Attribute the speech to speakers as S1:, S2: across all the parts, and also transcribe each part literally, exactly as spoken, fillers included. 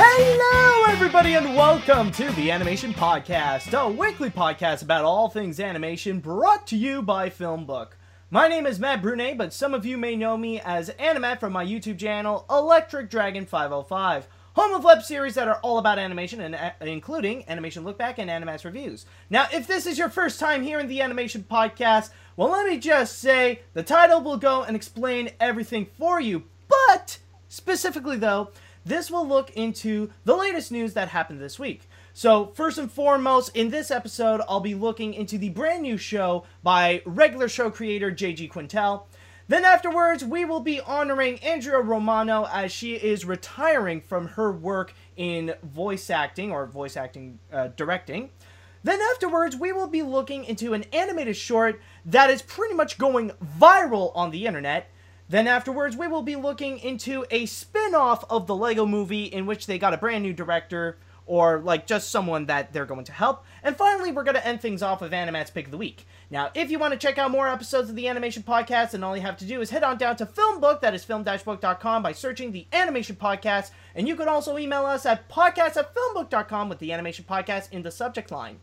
S1: Hello, everybody, and welcome to the Animation Podcast, a weekly podcast about all things animation brought to you by Filmbook. My name is Matt Brunet, but some of you may know me as Animat from my YouTube channel, Electric Dragon five oh five, home of web series that are all about animation, and uh, including Animation Look Back and Animats Reviews. Now, if this is your first time here in the Animation Podcast, well, let me just say, the title will go and explain everything for you, but specifically, though, this will look into the latest news that happened this week. So, first and foremost, in this episode, I'll be looking into the brand new show by regular show creator J G Quintel. Then afterwards, we will be honoring Andrea Romano as she is retiring from her work in voice acting, or voice acting uh, directing. Then afterwards, we will be looking into an animated short that is pretty much going viral on the internet. Then afterwards, we will be looking into a spin-off of the Lego Movie in which they got a brand new director, or like just someone that they're going to help. And finally, we're going to end things off with Animat's Pick of the Week. Now, if you want to check out more episodes of the Animation Podcast, then all you have to do is head on down to Filmbook, that is film dash book dot com, by searching the Animation Podcast. And you can also email us at podcast at filmbook dot com with the Animation Podcast in the subject line.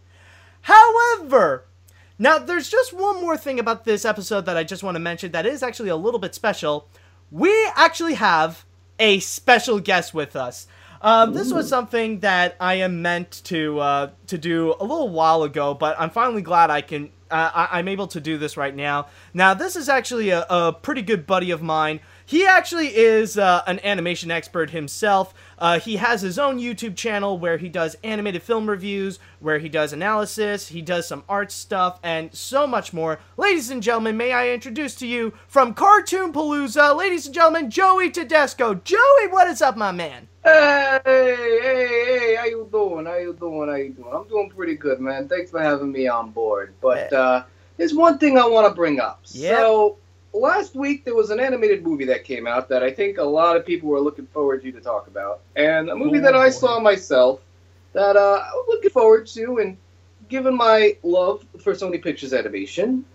S1: However, now, there's just one more thing about this episode that I just want to mention that is actually a little bit special. We actually have a special guest with us. Um, this was something that I am meant to uh, to do a little while ago, but I'm finally glad I can. Uh, I, I'm able to do this right now. Now, this is actually a, a pretty good buddy of mine. He actually is uh, an animation expert himself. Uh, he has his own YouTube channel where he does animated film reviews, where he does analysis, he does some art stuff, and so much more. Ladies and gentlemen, may I introduce to you from Cartoon Palooza, ladies and gentlemen, Joey Tedesco. Joey, what is up, my man?
S2: Hey, hey, hey, how you doing? How you doing? How you doing? I'm doing pretty good, man. Thanks for having me on board. But uh, there's one thing I want to bring up.
S1: Yep.
S2: So, last week there was an animated movie that came out that I think a lot of people were looking forward to to talk about. And a movie
S1: Ooh.
S2: that I saw myself that uh, I was looking forward to, and given my love for Sony Pictures Animation,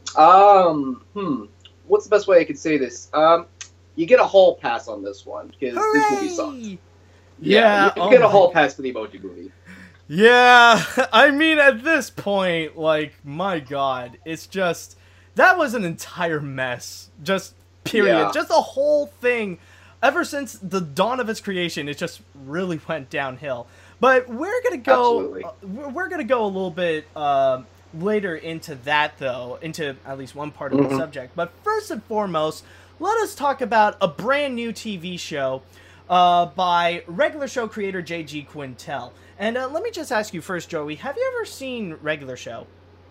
S2: um, hmm, what's the best way I could say this? Um, you get a hall pass on this one, because this movie sucked.
S1: Yeah,
S2: you, you
S1: oh
S2: get a
S1: my-
S2: hall pass for the Emoji Movie.
S1: Yeah, I mean, at this point, like, my god, it's just, that was an entire mess, just, period,
S2: Yeah.
S1: just the whole thing, ever since the dawn of its creation, it just really went downhill. But we're gonna go, uh, we're we're gonna go a little bit, uh, later into that, though, into at least one part of
S2: Mhm.
S1: the subject. But first and foremost, let us talk about a brand new T V show, Uh, by regular show creator J G Quintel. And uh, let me just ask you first, Joey, have you ever seen Regular Show?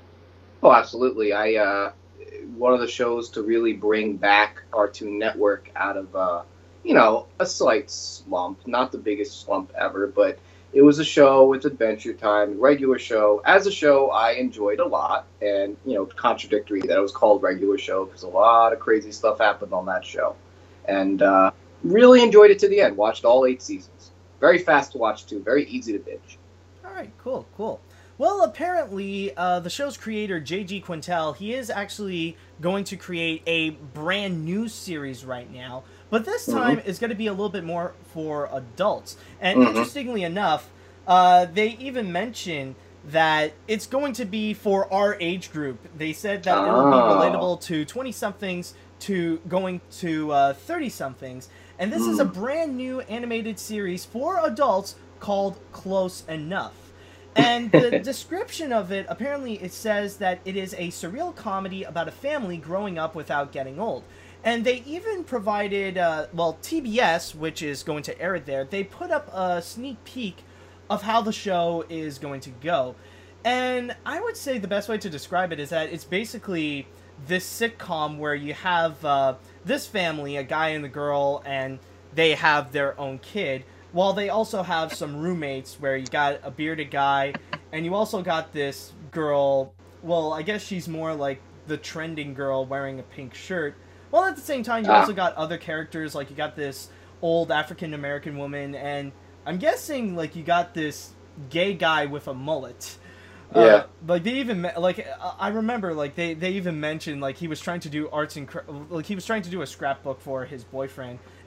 S2: Oh, absolutely. I uh, one of the shows to really bring back Cartoon Network out of, uh, you know, a slight slump. Not the biggest slump ever, but it was a show with Adventure Time, regular show. As a show, I enjoyed a lot, and, you know, contradictory that it was called Regular Show because a lot of crazy stuff happened on that show. And, uh, really enjoyed it to the end. Watched all eight seasons. Very fast to watch, too. Very easy to binge.
S1: Alright, cool, cool. Well, apparently, uh, the show's creator, J G Quintel, he is actually going to create a brand new series right now. But this time
S2: Mhm.
S1: is going to be a little bit more for adults. And
S2: Mhm.
S1: interestingly enough, uh, they even mention that it's going to be for our age group. They said that it will be
S2: Oh.
S1: relatable to twenty-somethings to going to uh, thirty-somethings. And this is a
S2: Mm.
S1: brand new animated series for adults called Close Enough. And the description of it, apparently it says that it is a surreal comedy about a family growing up without getting old. And they even provided, uh, well, T B S, which is going to air it there, they put up a sneak peek of how the show is going to go. And I would say the best way to describe it is that it's basically this sitcom where you have uh, this family, a guy and the girl, and they have their own kid, while they also have some roommates where you got a bearded guy, and you also got this girl, well, I guess she's more like the trending girl wearing a pink shirt, while at the same time you
S2: Ah.
S1: also got other characters, like you got this old African-American woman, and I'm guessing, like, you got this gay guy with a mullet.
S2: Yeah.
S1: Uh, like they even me- like uh, I remember like they, they even mentioned like he was trying to do arts and cra- like he was trying to do a scrapbook for his boyfriend,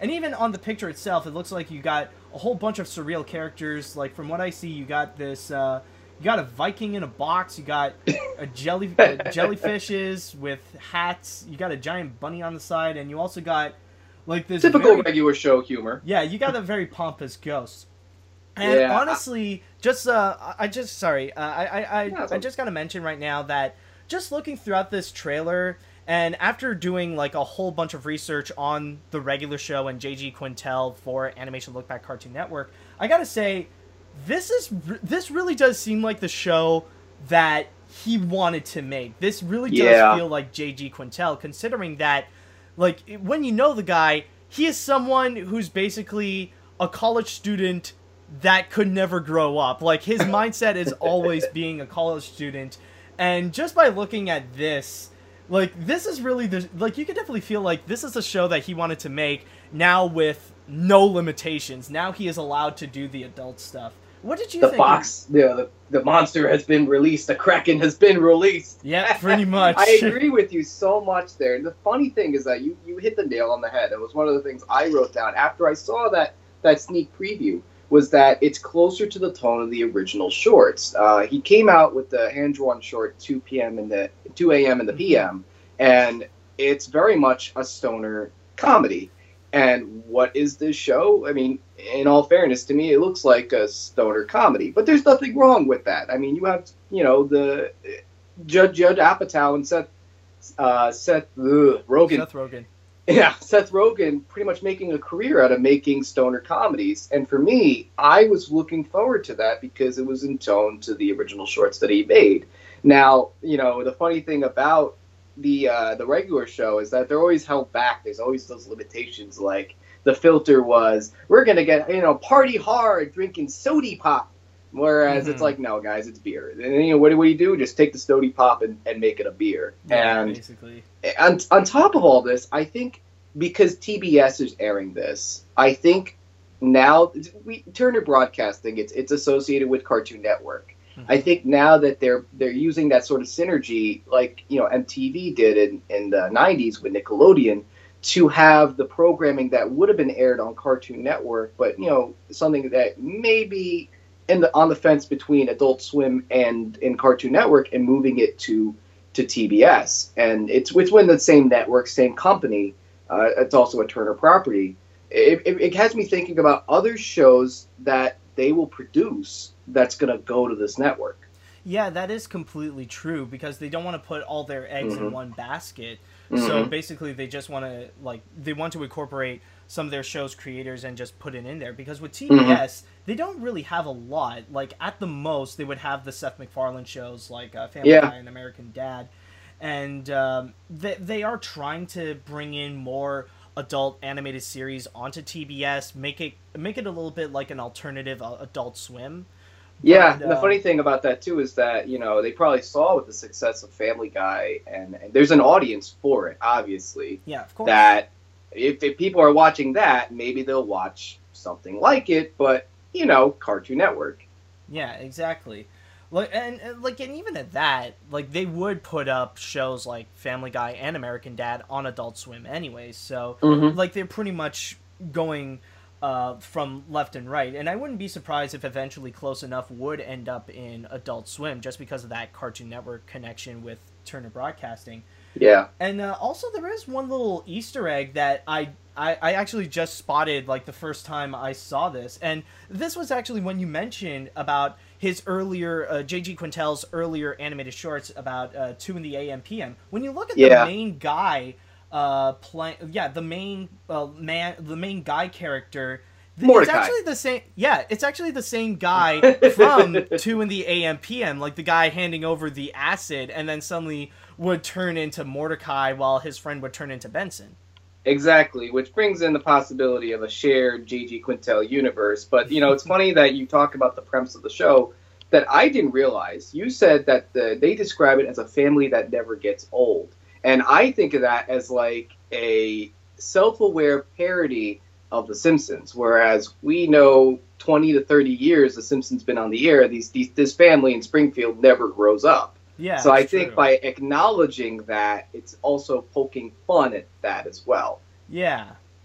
S1: And even on the picture itself, it looks like you got a whole bunch of surreal characters. Like, from what I see, you got this, uh, you got a Viking in a box, you got a jelly, uh, jellyfishes with hats, you got a giant bunny on the side, and you also got, like, this
S2: typical
S1: very,
S2: regular show humor.
S1: Yeah, you got a very pompous ghost. And
S2: yeah,
S1: honestly, just, uh, I just, sorry, uh, I, I, I,
S2: yeah,
S1: I just gotta mention right now that just looking throughout this trailer, and after doing, like, a whole bunch of research on the regular show and J G Quintel for Animation Look Back Cartoon Network, I gotta say, this is this really does seem like the show that he wanted to make. This really does
S2: yeah.
S1: feel like J G Quintel, considering that, like, when you know the guy, he is someone who's basically a college student that could never grow up. Like, his mindset is always being a college student, and just by looking at this, like, this is really the, like, you can definitely feel like this is a show that he wanted to make, now with no limitations. Now he is allowed to do the adult stuff. What did you
S2: the
S1: think?
S2: The box, the, the the monster has been released. The Kraken has been released.
S1: Yeah, pretty much.
S2: I agree with you so much there. And the funny thing is that you, you hit the nail on the head. It was one of the things I wrote down after I saw that, that sneak preview, was that it's closer to the tone of the original shorts. Uh, he came out with the hand-drawn short two p.m. in the two a.m. in the p m, and it's very much a stoner comedy. And what is this show? I mean, in all fairness, to me, it looks like a stoner comedy. But there's nothing wrong with that. I mean, you have, you know, the Judge Judd Apatow and Seth uh, Seth ugh, Rogen.
S1: Seth Rogen.
S2: Yeah, Seth Rogen pretty much making a career out of making stoner comedies. And for me, I was looking forward to that because it was in tone to the original shorts that he made. Now, you know, the funny thing about the uh, the regular show is that they're always held back. There's always those limitations, like the filter was, we're going to get, you know, party hard drinking sody pop. Whereas mm-hmm. it's like, no, guys, it's beer. And, you know, what do we do? Just take the sody pop and, and make it a beer.
S1: Yeah,
S2: and
S1: basically.
S2: On, on top of all this, I think because T B S is airing this, I think now, we, Turner Broadcasting, it's it's associated with Cartoon Network. Mm-hmm. I think now that they're they're using that sort of synergy, like, you know, M T V did in, in the nineties with Nickelodeon, to have the programming that would have been aired on Cartoon Network, but, you know, something that maybe in the on the fence between Adult Swim and in Cartoon Network, and moving it to to T B S. And it's it's within the same network, same company. Uh, it's also a Turner property. It, it, it has me thinking about other shows that they will produce that's going to go to this network.
S1: Yeah, that is completely true, because they don't want to put all their eggs mm-hmm. in one basket.
S2: Mm-hmm.
S1: So basically they just want to, like, they want to incorporate some of their show's creators and just put it in there. Because with T B S, mm-hmm. they don't really have a lot. Like, at the most, they would have the Seth MacFarlane shows, like uh, Family
S2: yeah.
S1: Guy and American Dad. And um, they, they are trying to bring in more adult animated series onto T B S, make it make it a little bit like an alternative uh, Adult Swim.
S2: Yeah,
S1: but,
S2: and the
S1: uh,
S2: funny thing about that, too, is that, you know, they probably saw with the success of Family Guy, and, and there's an audience for it, obviously.
S1: Yeah, of course.
S2: That if, if people are watching that, maybe they'll watch something like it, but, you know, Cartoon Network.
S1: Yeah, exactly. Like, and, and like, and even at that, like, they would put up shows like Family Guy and American Dad on Adult Swim anyway, so,
S2: mm-hmm.
S1: like, they're pretty much going uh, from left and right, and I wouldn't be surprised if eventually Close Enough would end up in Adult Swim, just because of that Cartoon Network connection with Turner Broadcasting.
S2: Yeah.
S1: And uh, also, there is one little Easter egg that I, I I actually just spotted, like, the first time I saw this. And this was actually when you mentioned about his earlier, uh, J G Quintel's earlier animated shorts about uh, two in the A M P M. When you look at
S2: yeah.
S1: the main guy, uh, play, yeah, the main uh, man, the main guy character,
S2: Mordecai.
S1: It's actually the same. Yeah, it's actually the same guy from two in the A M P M, like the guy handing over the acid, and then suddenly would turn into Mordecai while his friend would turn into Benson.
S2: Exactly, which brings in the possibility of a shared J G Quintel universe. But, you know, it's funny that you talk about the premise of the show that I didn't realize. You said that the, they describe it as a family that never gets old. And I think of that as like a self-aware parody of The Simpsons, whereas we know twenty to thirty years The Simpsons been on the air, these, these this family in Springfield never grows up.
S1: Yeah,
S2: so I think
S1: true.
S2: by acknowledging that, it's also poking fun at that as well.
S1: Yeah,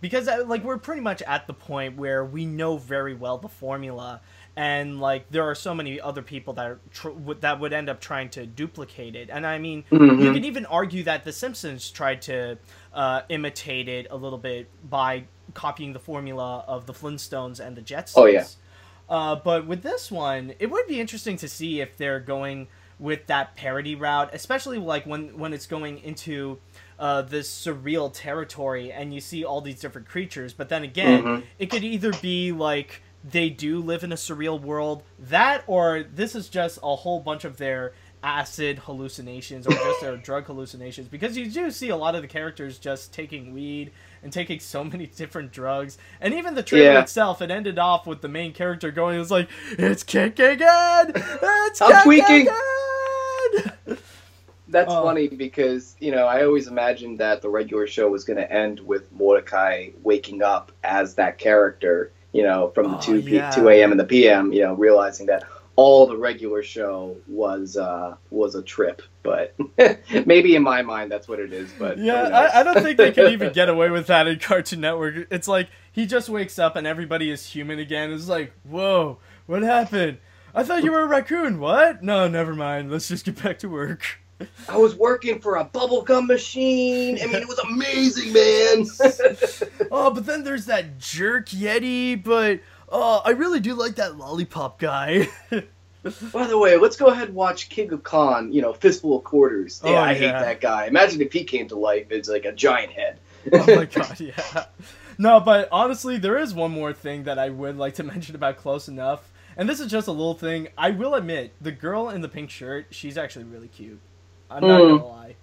S1: because uh, like we're pretty much at the point where we know very well the formula, and like there are so many other people that are tr- w- that would end up trying to duplicate it. And I mean,
S2: Mm-hmm.
S1: you can even argue that The Simpsons tried to uh, imitate it a little bit by copying the formula of the Flintstones and the Jetsons.
S2: Oh, yeah.
S1: Uh, but with this one, it would be interesting to see if they're going with that parody route, especially like when when it's going into uh, this surreal territory and you see all these different creatures. But then again,
S2: Mhm.
S1: it could either be like they do live in a surreal world, that, or this is just a whole bunch of their acid hallucinations or just their drug hallucinations, because you do see a lot of the characters just taking weed and taking so many different drugs. And even the trailer
S2: Yeah.
S1: itself, it ended off with the main character going, it's like, it's kicking in! It's
S2: I'm
S1: kicking
S2: tweaking.
S1: in!
S2: That's
S1: Oh.
S2: funny because, you know, I always imagined that the regular show was going to end with Mordecai waking up as that character, you know, from the
S1: Oh,
S2: two
S1: yeah.
S2: two a.m. and the p m, you know, realizing that all the regular show was uh, was a trip. But maybe in my mind that's what it is. But
S1: Yeah,
S2: who knows?
S1: I, I don't think they could even get away with that in Cartoon Network. It's like, he just wakes up and everybody is human again. It's like, whoa, what happened? I thought you were a raccoon. What? No, never mind. Let's just get back to work.
S2: I was working for a bubblegum machine. I mean, it was amazing, man.
S1: Oh, but then there's that jerk Yeti, but oh, I really do like that lollipop guy.
S2: By the way, let's go ahead and watch King of Khan, you know, Fistful of Quarters. Yeah,
S1: Oh,
S2: I
S1: yeah.
S2: hate that guy. Imagine if he came to life as like a giant head.
S1: Oh my god, yeah. No, but honestly, there is one more thing that I would like to mention about Close Enough. And this is just a little thing. I will admit, the girl in the pink shirt, she's actually really cute. I'm not
S2: Mm.
S1: gonna lie.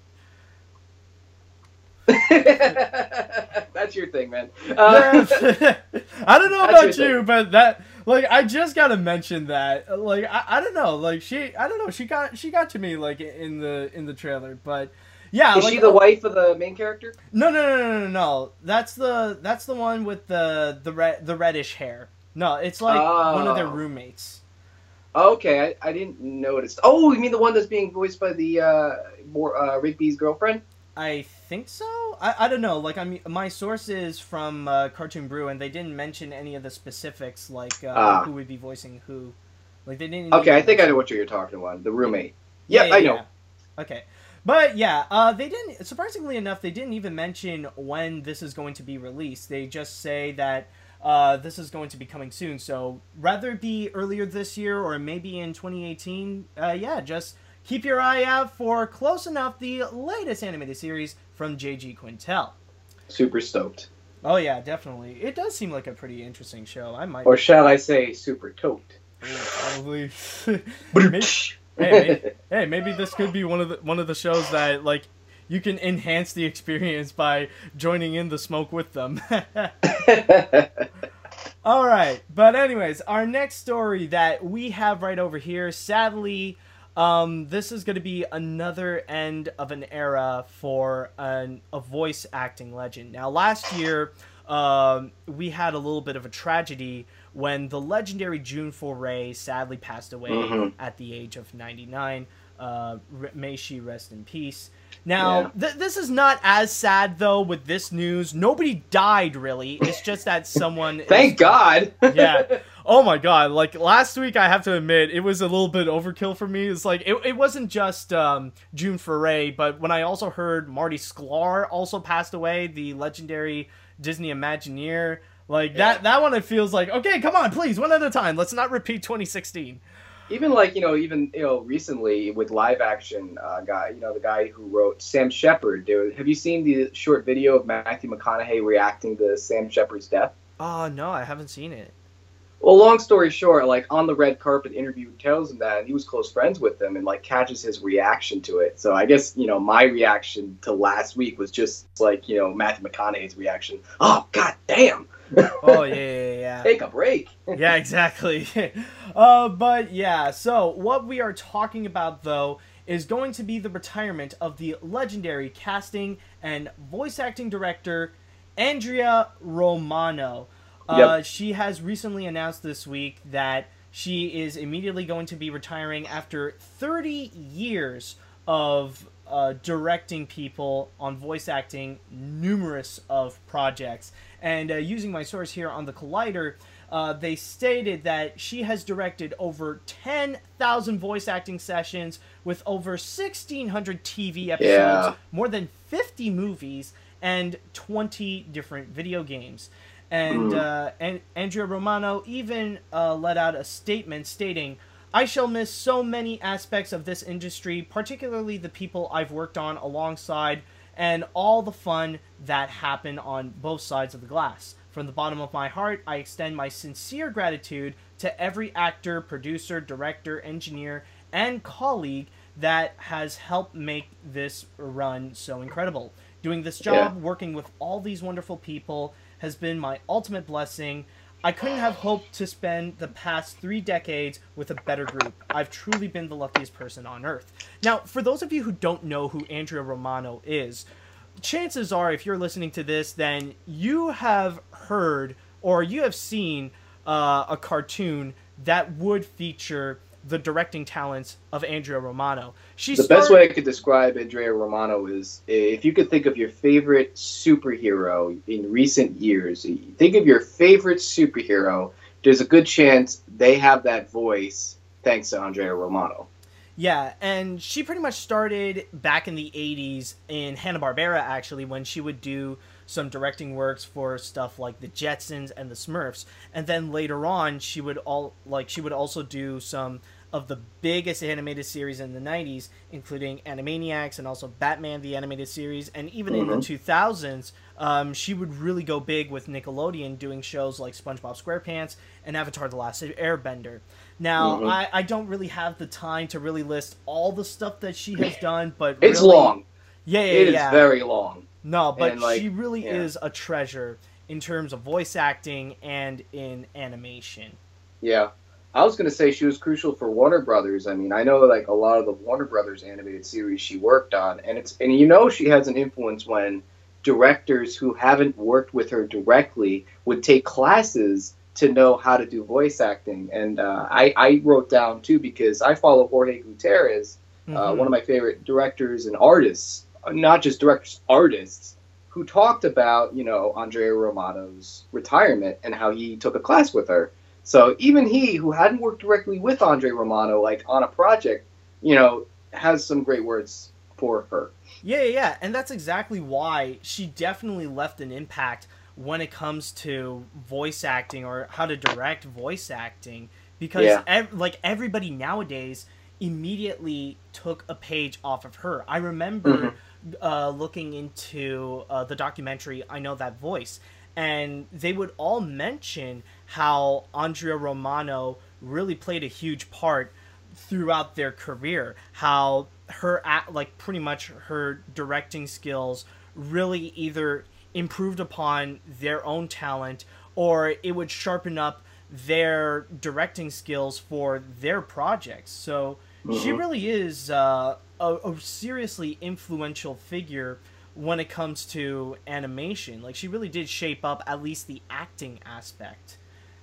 S2: That's your thing, man. Uh,
S1: Yeah. I don't know
S2: That's
S1: about
S2: your
S1: you, but that, like, I just gotta mention that. Like, I, I don't know, like, she, I don't know, she got, she got to me, like, in the, in the trailer, but yeah.
S2: is
S1: like,
S2: she the
S1: uh,
S2: wife of the main character?
S1: No, no, no, no, no, no. That's the, that's the one with the, the red, the reddish hair. No, it's like one of their
S2: Oh.
S1: roommates.
S2: Okay, I, I didn't notice. Oh, you mean the one that's being voiced by the uh, more, uh, Rigby's girlfriend?
S1: I think so. I, I don't know. Like, I mean, my source is from uh, Cartoon Brew, and they didn't mention any of the specifics, like uh,
S2: Ah.
S1: who would be voicing who. Like, they didn't.
S2: Okay, I
S1: even
S2: think I
S1: mention-
S2: know what you're talking about. The roommate. Yeah, I know.
S1: Okay, but yeah, uh, they didn't. Surprisingly enough, they didn't even mention when this is going to be released. They just say that uh, this is going to be coming soon. So rather it be earlier this year or maybe in twenty eighteen. Uh, yeah, just keep your eye out for Close Enough, the latest animated series from J G Quintel.
S2: Super stoked.
S1: Oh yeah, definitely. It does seem like a pretty interesting show. I might
S2: Or shall I say super toked?
S1: probably. Maybe- hey, maybe, hey, maybe this could be one of the one of the shows that like you can enhance the experience by joining in the smoke with them. All right, but anyways, our next story that we have right over here, sadly, um, this is going to be another end of an era for an, a voice acting legend. Now, last year, um, we had a little bit of a tragedy when the legendary June Foray sadly passed away
S2: Mhm.
S1: at the age of ninety-nine. Uh, r- may she rest in peace. Now,
S2: Yeah.
S1: th- this is not as sad, though, with this news. Nobody died, really. It's just that someone...
S2: Thank
S1: is-
S2: God.
S1: Yeah. Oh, my God. Like, last week, I have to admit, it was a little bit overkill for me. It's like, it, it wasn't just um, June Foray, but when I also heard Marty Sklar also passed away, the legendary Disney Imagineer, like,
S2: Yeah.
S1: that, that one, it feels like, okay, come on, please, one at a time. Let's not repeat twenty sixteen.
S2: Even like, you know, even, you know, recently with live action uh, guy, you know, the guy who wrote Sam Shepard, dude. Have you seen the short video of Matthew McConaughey reacting to Sam Shepard's death?
S1: Oh, no, I haven't seen it.
S2: Well, long story short, like on the red carpet interview tells him that, and he was close friends with him, and like catches his reaction to it. So I guess, you know, my reaction to last week was just like, you know, Matthew McConaughey's reaction. Oh, god damn.
S1: Oh, yeah, yeah, yeah.
S2: Take a break.
S1: Yeah, exactly. uh, but yeah, so what we are talking about, though, is going to be the retirement of the legendary casting and voice acting director, Andrea Romano. Uh,
S2: Yep.
S1: She has recently announced this week that she is immediately going to be retiring after thirty years of uh, directing people on voice acting numerous of projects. And uh, using my source here on the Collider, uh, they stated that she has directed over ten thousand voice acting sessions with over sixteen hundred T V episodes,
S2: Yeah.
S1: more than fifty movies, and twenty different video games. And,
S2: Mm.
S1: uh, and Andrea Romano even uh, let out a statement stating, "I shall miss so many aspects of this industry, particularly the people I've worked on alongside, and all the fun that happened on both sides of the glass. From the bottom of my heart, I extend my sincere gratitude to every actor, producer, director, engineer, and colleague that has helped make this run so incredible. Doing this job,
S2: Yeah.
S1: working with all these wonderful people, has been my ultimate blessing. I couldn't have hoped to spend the past three decades with a better group. I've truly been the luckiest person on earth." Now, for those of you who don't know who Andrea Romano is, chances are, if you're listening to this, then you have heard or you have seen uh, a cartoon that would feature the directing talents of Andrea Romano. She
S2: The
S1: started...
S2: best way I could describe Andrea Romano is if you could think of your favorite superhero in recent years, think of your favorite superhero, there's a good chance they have that voice thanks to Andrea Romano.
S1: Yeah, and she pretty much started back in the eighties in Hanna-Barbera, actually, when she would do some directing works for stuff like the Jetsons and the Smurfs. And then later on, she would all like she would also do some of the biggest animated series in the nineties, including Animaniacs and also Batman the Animated Series. And even
S2: Mm-hmm.
S1: in the two thousands, um, she would really go big with Nickelodeon, doing shows like SpongeBob SquarePants and Avatar The Last Airbender. Now,
S2: Mm-hmm.
S1: I, I don't really have the time to really list all the stuff that she has done, but
S2: It's
S1: really,
S2: long.
S1: Yeah, yeah,
S2: It is
S1: yeah.
S2: very long.
S1: No, but
S2: and, like,
S1: she really
S2: yeah.
S1: is a treasure in terms of voice acting and in animation.
S2: Yeah. I was going to say she was crucial for Warner Brothers. I mean, I know like a lot of the Warner Brothers animated series she worked on, and it's and you know she has an influence when directors who haven't worked with her directly would take classes to know how to do voice acting. And uh, I, I wrote down too, because I follow Jorge Gutierrez, uh,
S1: Mhm.
S2: one of my favorite directors and artists, not just directors, artists, who talked about, you know, Andrea Romano's retirement and how he took a class with her. So even he, who hadn't worked directly with Andrea Romano, like on a project, you know, has some great words for her.
S1: Yeah, yeah, yeah, and that's exactly why she definitely left an impact when it comes to voice acting or how to direct voice acting, because
S2: Yeah.
S1: ev- like everybody nowadays immediately took a page off of her. I remember uh, looking into uh, the documentary I Know That Voice, and they would all mention how Andrea Romano really played a huge part throughout their career, how her act, like pretty much her directing skills really either improved upon their own talent or it would sharpen up their directing skills for their projects. So she
S2: Mhm.
S1: really is uh, a, a seriously influential figure when it comes to animation. Like, she really did shape up at least the acting aspect.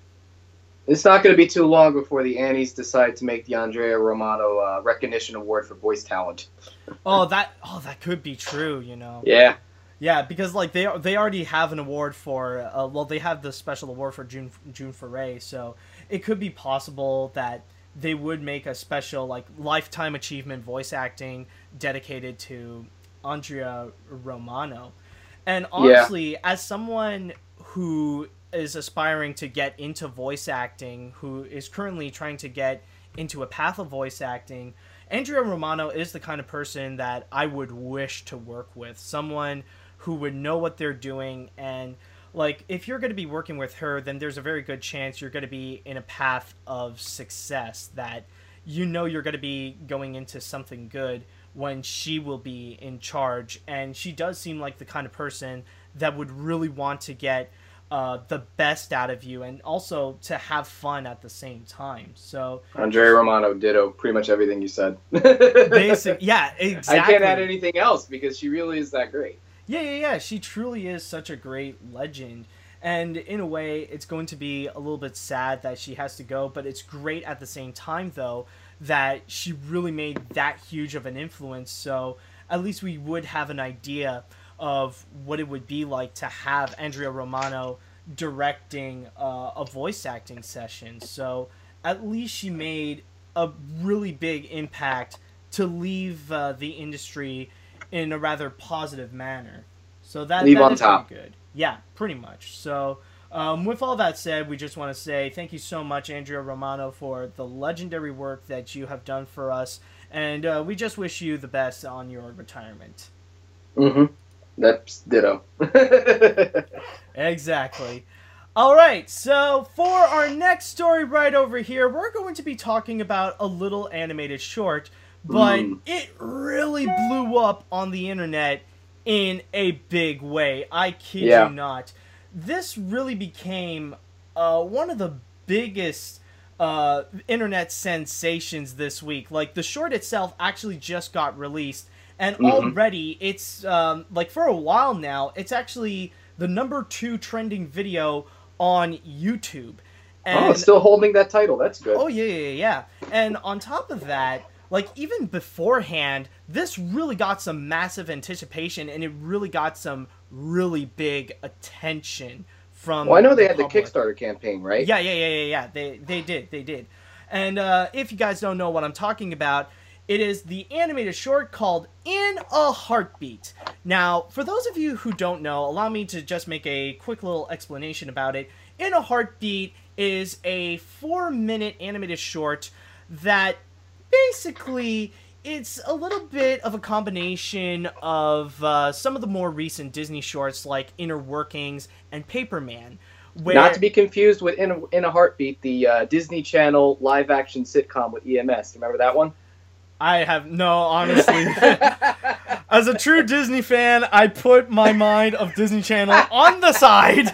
S2: It's not going to be too long before the Annies decide to make the Andrea Romano uh, Recognition Award for voice talent.
S1: Oh, that oh that could be true, you know.
S2: Yeah.
S1: Yeah, because like they they already have an award for uh, well they have the special award for June June Foray, so it could be possible that they would make a special like lifetime achievement voice acting dedicated to Andrea Romano. And honestly, yeah. as someone who is aspiring to get into voice acting, who is currently trying to get into a path of voice acting, Andrea Romano is the kind of person that I would wish to work with. Someone who would know what they're doing, and like if you're going to be working with her, then there's a very good chance you're going to be in a path of success, that you know you're going to be going into something good when she will be in charge. And she does seem like the kind of person that would really want to get uh, the best out of you and also to have fun at the same time. So
S2: Andrea Romano ditto pretty much everything you said.
S1: Basic, yeah, exactly.
S2: I can't add anything else because she really is that great.
S1: Yeah, yeah, yeah. She truly is such a great legend. And in a way, it's going to be a little bit sad that she has to go, but it's great at the same time, though, that she really made that huge of an influence. So at least we would have an idea of what it would be like to have Andrea Romano directing uh, a voice acting session. So at least she made a really big impact to leave uh, the industry in a rather positive manner. So that,
S2: leave
S1: that
S2: on
S1: is
S2: top.
S1: pretty good. Yeah, pretty much. So um, with all that said, we just want to say thank you so much, Andrea Romano, for the legendary work that you have done for us. And uh, we just wish you the best on your retirement.
S2: Mm-hmm. That's ditto.
S1: Exactly. All right, so for our next story right over here, we're going to be talking about a little animated short, but mm. it really blew up on the internet in a big way. I kid
S2: yeah.
S1: you not. This really became uh, one of the biggest uh, internet sensations this week. Like, the short itself actually just got released, and mm-hmm. already it's, um, like, for a while now, it's actually the number two trending video on YouTube. And,
S2: oh, it's still holding that title. That's good.
S1: Oh, yeah, yeah, yeah. And on top of that, like, even beforehand, this really got some massive anticipation, and it really got some really big attention from
S2: Well, I know they
S1: the
S2: had
S1: public.
S2: the Kickstarter campaign, right?
S1: Yeah, yeah, yeah, yeah, yeah. They, they did, they did. And uh, if you guys don't know what I'm talking about, it is the animated short called In a Heartbeat. Now, for those of you who don't know, allow me to just make a quick little explanation about it. In a Heartbeat is a four-minute animated short that basically it's a little bit of a combination of uh, some of the more recent Disney shorts like Inner Workings and Paperman. Where...
S2: Not to be confused with In a, In a Heartbeat, the uh, Disney Channel live-action sitcom with E M S. Remember that one?
S1: I have no, honestly. As a true Disney fan, I put my mind of Disney Channel on the side.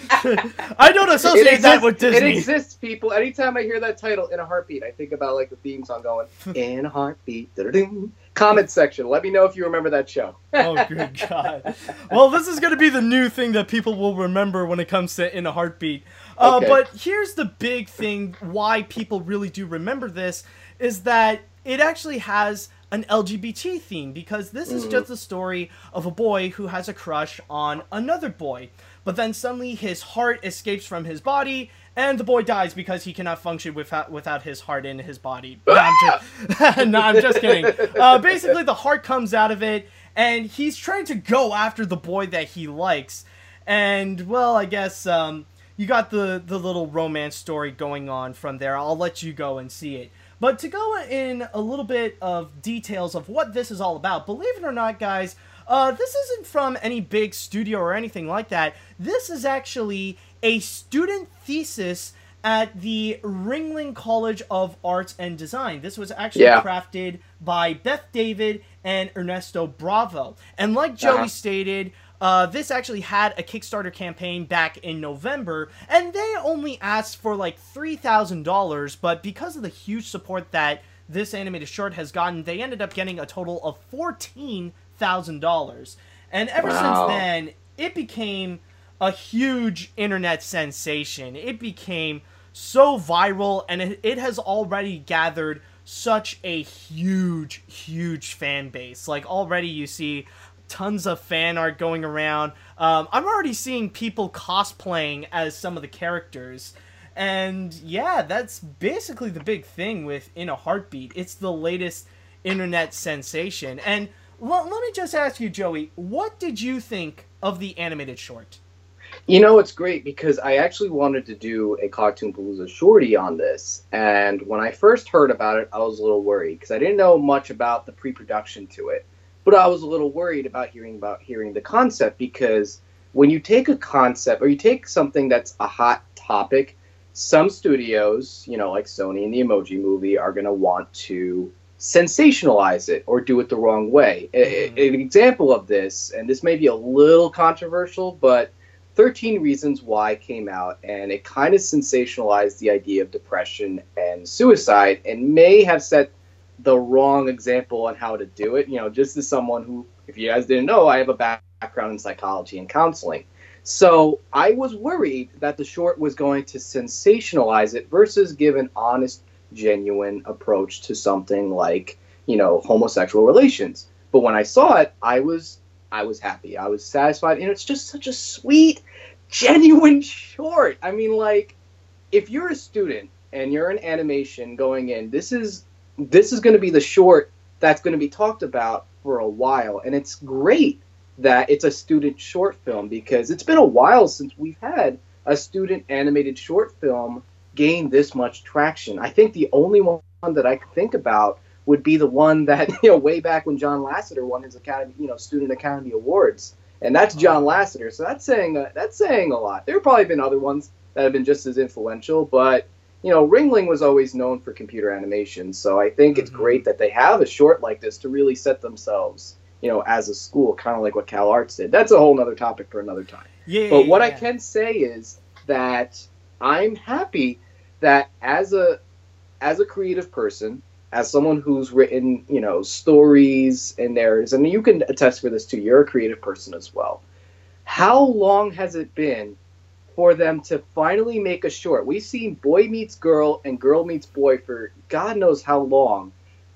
S1: I don't associate exists, that with Disney.
S2: It exists, people. Anytime I hear that title, In a Heartbeat, I think about like the theme song going, In a Heartbeat. Comment section. Let me know if you remember that show.
S1: Oh, good God. Well, this is going to be the new thing that people will remember when it comes to In a Heartbeat. Uh,
S2: okay.
S1: But here's the big thing why people really do remember this is that it actually has an L G B T theme, because this is mm-hmm. just the story of a boy who has a crush on another boy. But then suddenly his heart escapes from his body, and the boy dies because he cannot function without, without his heart in his body. No, I'm just, no, I'm just kidding. Uh, basically, the heart comes out of it, and he's trying to go after the boy that he likes. And, well, I guess um, you got the, the little romance story going on from there. I'll let you go and see it. But to go in a little bit of details of what this is all about, believe it or not, guys, uh, this isn't from any big studio or anything like that. This is actually a student thesis at the Ringling College of Arts and Design. This was actually yeah. crafted by Beth David and Ernesto Bravo. And like Joey uh-huh. stated, Uh, this actually had a Kickstarter campaign back in November, and they only asked for like three thousand dollars, but because of the huge support that this animated short has gotten, they ended up getting a total of fourteen thousand dollars. And ever wow. since then, it became a huge internet sensation. It became so viral, and it, it has already gathered such a huge, huge fan base. Like, already you see tons of fan art going around. Um, I'm already seeing people cosplaying as some of the characters. And yeah, that's basically the big thing with In a Heartbeat. It's the latest internet sensation. And l- let me just ask you, Joey, what did you think of the animated short?
S2: You know, it's great because I actually wanted to do a Cartoon Palooza shorty on this. And when I first heard about it, I was a little worried because I didn't know much about the pre-production to it. But I was a little worried about hearing about hearing the concept, because when you take a concept or you take something that's a hot topic, some studios, you know, like Sony and the Emoji Movie, are going to want to sensationalize it or do it the wrong way. Mm-hmm. A, an example of this, and this may be a little controversial, but thirteen Reasons Why came out, and it kind of sensationalized the idea of depression and suicide, and may have set the wrong example on how to do it. You know, just as someone who, if you guys didn't know, I have a background in psychology and counseling. So I was worried that the short was going to sensationalize it versus give an honest, genuine approach to something like, you know, homosexual relations. But when I saw it, I was I was happy. I was satisfied. And it's just such a sweet, genuine short. I mean, like, if you're a student and you're in animation going in, this is this is going to be the short that's going to be talked about for a while. And it's great that it's a student short film, because it's been a while since we've had a student animated short film gain this much traction. I think the only one that I could think about would be the one that, you know, way back when John Lasseter won his Academy, you know, Student Academy Awards, and that's John Lasseter. So that's saying uh, that's saying a lot. There have probably been other ones that have been just as influential, but you know, Ringling was always known for computer animation. So I think it's mm-hmm. great that they have a short like this to really set themselves, you know, as a school, kind of like what Cal Arts did. That's a whole other topic for another time.
S1: Yeah.
S2: But what
S1: yeah.
S2: I can say is that I'm happy that as a as a creative person, as someone who's written, you know, stories and narratives, and you can attest for this too, you're a creative person as well. How long has it been for them to finally make a short? We've seen Boy Meets Girl and Girl Meets Boy for God knows how long.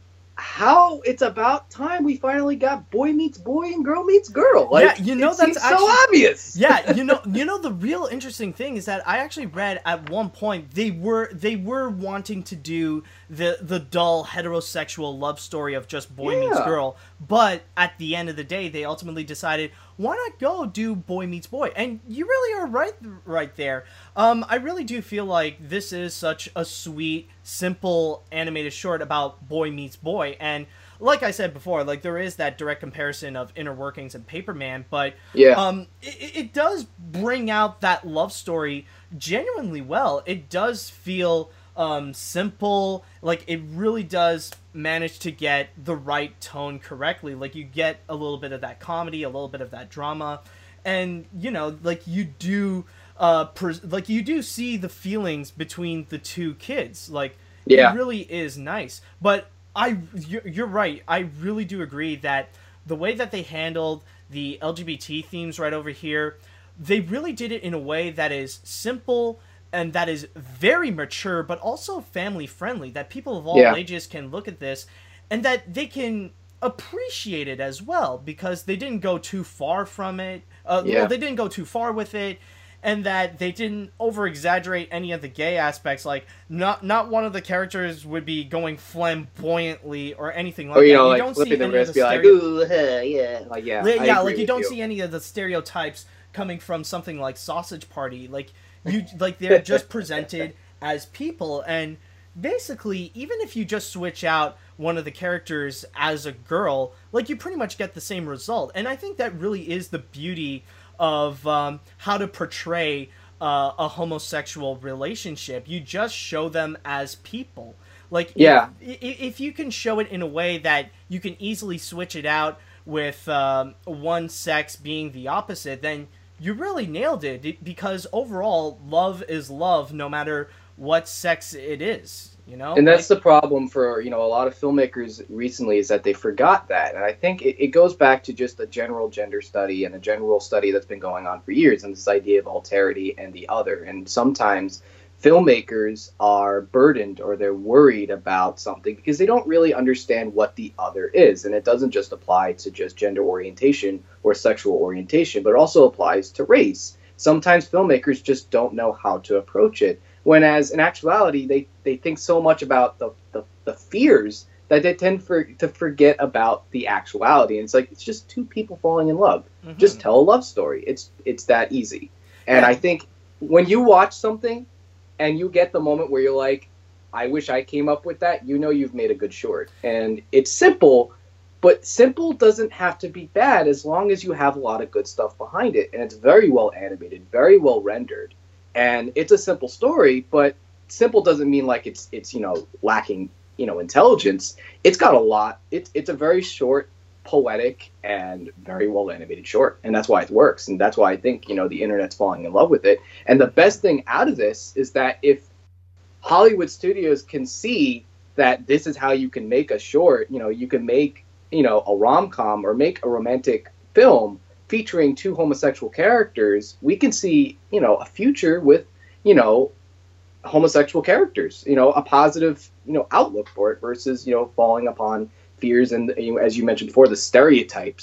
S2: How it's about time we finally got Boy Meets Boy and Girl Meets Girl. Like,
S1: yeah, you know,
S2: it
S1: that's
S2: seems
S1: actually,
S2: so obvious.
S1: Yeah, you know, you know the real interesting thing is that I actually read at one point they were they were wanting to do the the dull heterosexual love story of just Boy
S2: Yeah.
S1: Meets Girl, but at the end of the day, they ultimately decided, why not go do Boy Meets Boy? And you really are right right there. Um, I really do feel like this is such a sweet, simple animated short about Boy Meets Boy. And like I said before, like there is that direct comparison of Inner Workings and Paperman, but
S2: yeah.
S1: um, it, it does bring out that love story genuinely well. It does feel um, simple, like it really does manage to get the right tone correctly. Like you get a little bit of that comedy, a little bit of that drama, and you know, like you do, uh, pres- like you do see the feelings between the two kids. Like
S2: Yeah.
S1: it really is nice. But I, you're, you're right. I really do agree that the way that they handled the L G B T themes right over here, they really did it in a way that is simple and that is very mature, but also family friendly, that people of all
S2: Yeah.
S1: ages can look at this and that they can appreciate it as well, because they didn't go too far from it. Uh,
S2: Yeah.
S1: well, they didn't go too far with it, and that they didn't over exaggerate any of the gay aspects. Like not not one of the characters would be going flamboyantly or anything like
S2: Or, you
S1: that.
S2: know,
S1: you
S2: like
S1: don't see
S2: flipping the
S1: any of
S2: wrist,
S1: the
S2: be like,
S1: stereo-
S2: ooh, huh, yeah. Like, yeah.
S1: yeah,
S2: I
S1: yeah,
S2: agree
S1: like you
S2: with
S1: don't see any of the stereotypes coming from something like Sausage Party. Like you, like they're just presented as people, and basically, even if you just switch out one of the characters as a girl, like you pretty much get the same result. And I think that really is the beauty of um, how to portray uh, a homosexual relationship. You just show them as people. Like,
S2: Yeah.
S1: if, if you can show it in a way that you can easily switch it out with um, one sex being the opposite, then you really nailed it, because overall, love is love no matter what sex it is, you know?
S2: And that's
S1: like,
S2: the problem for, you know, a lot of filmmakers recently, is that they forgot that. And I think it, it goes back to just a general gender study and a general study that's been going on for years, and this idea of alterity and the other. And sometimes filmmakers are burdened or they're worried about something because they don't really understand what the other is. And it doesn't just apply to just gender orientation or sexual orientation, but it also applies to race. Sometimes filmmakers just don't know how to approach it. When as in actuality, they, they think so much about the, the, the fears that they tend for, to forget about the actuality. And it's like, it's just two people falling in love. Mm-hmm. Just tell a love story. It's it's that easy. And yeah. I think when you watch something and you get the moment where you're like, I wish I came up with that, you know you've made a good short. And it's simple, but simple doesn't have to be bad as long as you have a lot of good stuff behind it. And it's very well animated, very well rendered. And it's a simple story, but simple doesn't mean like it's it's you know lacking you know intelligence. It's got a lot. It's it's a very short, poetic, and very well animated short, and that's why it works. And that's why I think you know the internet's falling in love with it. And the best thing out of this is that if Hollywood studios can see that this is how you can make a short, you know, you can make you know a rom-com or make a romantic film featuring two homosexual characters, we can see, you know, a future with, you know, homosexual characters, you know, a positive, you know, outlook for it versus, you know, falling upon fears and, you know, as you mentioned before, the stereotypes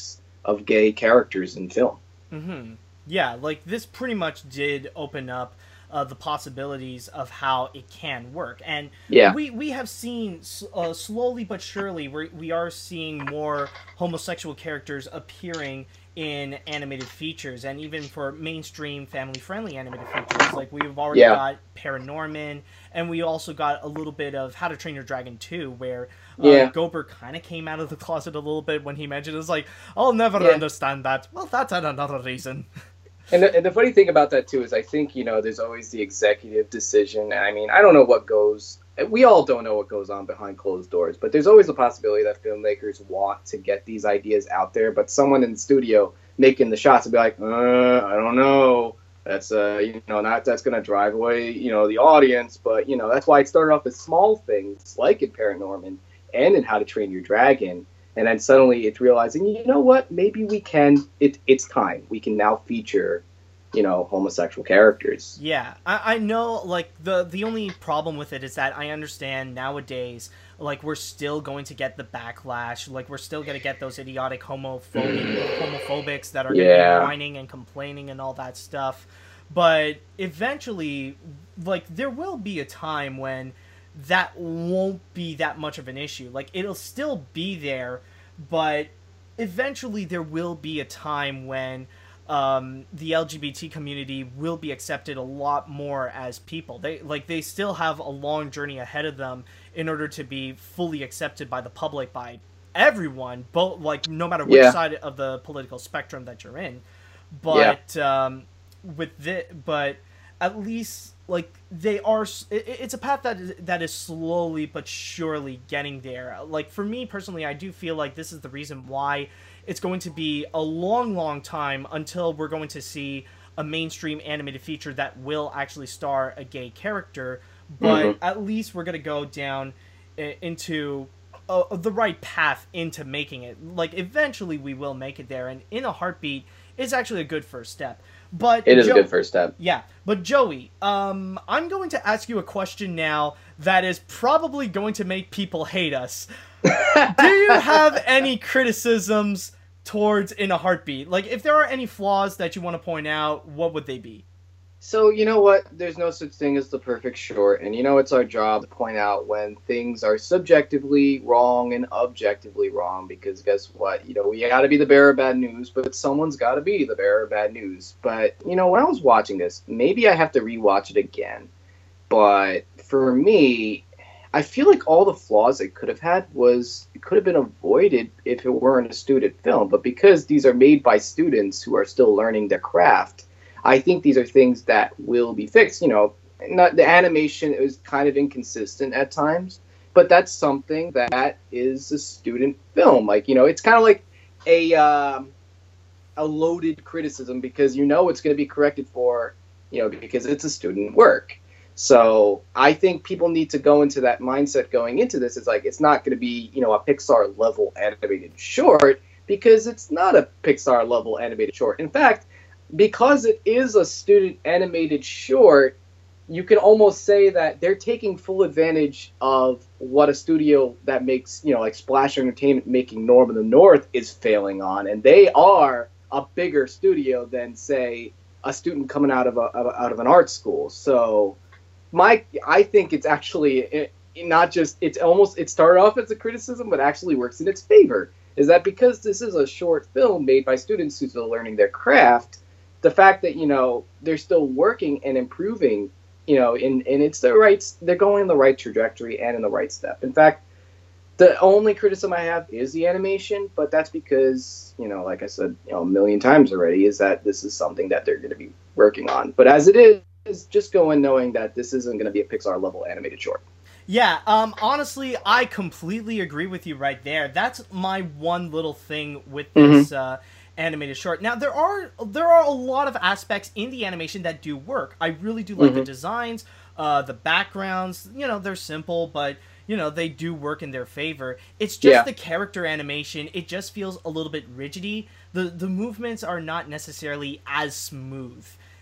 S2: of gay characters in film.
S1: Mm-hmm. Yeah, like this pretty much did open up uh, the possibilities of how it can work, and
S2: yeah.
S1: we we have seen uh, slowly but surely we we are seeing more homosexual characters appearing in animated features, and even for mainstream family-friendly animated features. Like we've already
S2: yeah.
S1: got Paranorman, and we also got a little bit of How to Train Your Dragon two, where uh,
S2: yeah.
S1: Gober kind of came out of the closet a little bit when he mentioned it. Was like, I'll never
S2: yeah.
S1: understand that. Well, that's another reason.
S2: And the, and the funny thing about that, too, is I think, you know, there's always the executive decision. I mean, I don't know what goes... We all don't know what goes on behind closed doors, but there's always a possibility that filmmakers want to get these ideas out there, but someone in the studio making the shots will be like, uh, I don't know. That's, uh, you know, not that's going to drive away, you know, the audience. But, you know, that's why it started off with small things like in Paranorman and in How to Train Your Dragon. And then suddenly it's realizing, you know what, maybe we can, it, it's time. We can now feature, you know, homosexual characters.
S1: Yeah, I, I know, like, the, the only problem with it is that I understand nowadays, like, we're still going to get the backlash, like, we're still going to get those idiotic homophobic, homophobics that are going to
S2: yeah.
S1: be whining and complaining and all that stuff. But eventually, like, there will be a time when that won't be that much of an issue. Like, it'll still be there, but eventually there will be a time when um, the L G B T community will be accepted a lot more as people. They, like, they still have a long journey ahead of them in order to be fully accepted by the public, by everyone, both, like, no matter which
S2: yeah.
S1: side of the political spectrum that you're in. But, yeah. um, with the, but at least, like, they are, it, it's a path that is, that is slowly but surely getting there. Like, for me personally, I do feel like this is the reason why it's going to be a long, long time until we're going to see a mainstream animated feature that will actually star a gay character. But mm-hmm. at least we're going to go down into uh, the right path into making it. Like, eventually we will make it there, and In a Heartbeat is actually a good first step. But
S2: it is
S1: jo-
S2: a good first step.
S1: Yeah, but Joey, um, I'm going to ask you a question now that is probably going to make people hate us. Do you have any criticisms towards In a Heartbeat? Like, if there are any flaws that you want to point out, what would they be?
S2: So, you know what? There's no such thing as the perfect short. And, you know, it's our job to point out when things are subjectively wrong and objectively wrong. Because guess what? You know, we got to be the bearer of bad news, but someone's got to be the bearer of bad news. But, you know, when I was watching this, maybe I have to rewatch it again. But for me, I feel like all the flaws it could have had was, it could have been avoided if it weren't a student film. But because these are made by students who are still learning their craft, I think these are things that will be fixed. You know, not, the animation is kind of inconsistent at times, but that's something that is a student film. Like, you know, it's kind of like a um, a loaded criticism because you know it's going to be corrected for, you know, because it's a student work. So I think people need to go into that mindset going into this. It's like, it's not going to be, you know, a Pixar level animated short because it's not a Pixar level animated short. In fact, because it is a student animated short, you can almost say that they're taking full advantage of what a studio that makes, you know, like Splash Entertainment making Norm in the North is failing on. And they are a bigger studio than, say, a student coming out of a, of a out of an art school. So my, I think it's actually it, not just, it's almost, it started off as a criticism, but actually works in its favor. Is that because this is a short film made by students who's still learning their craft, the fact that, you know, they're still working and improving, you know, and, and it's the right, they're going in the right trajectory and in the right step. In fact, the only criticism I have is the animation, but that's because, you know, like I said, you know, a million times already, is that this is something that they're going to be working on. But as it is, just go in knowing that this isn't going to be a Pixar level animated short.
S1: Yeah, um, honestly, I completely agree with you right there. That's my one little thing with this, mm-hmm. uh, animated short. Now, there are there are a lot of aspects in the animation that do work. I really do like mm-hmm. the designs, uh, the backgrounds. You know, they're simple, but, you know, they do work in their favor. It's just yeah. the character animation. It just feels a little bit rigidy. The the movements are not necessarily as smooth.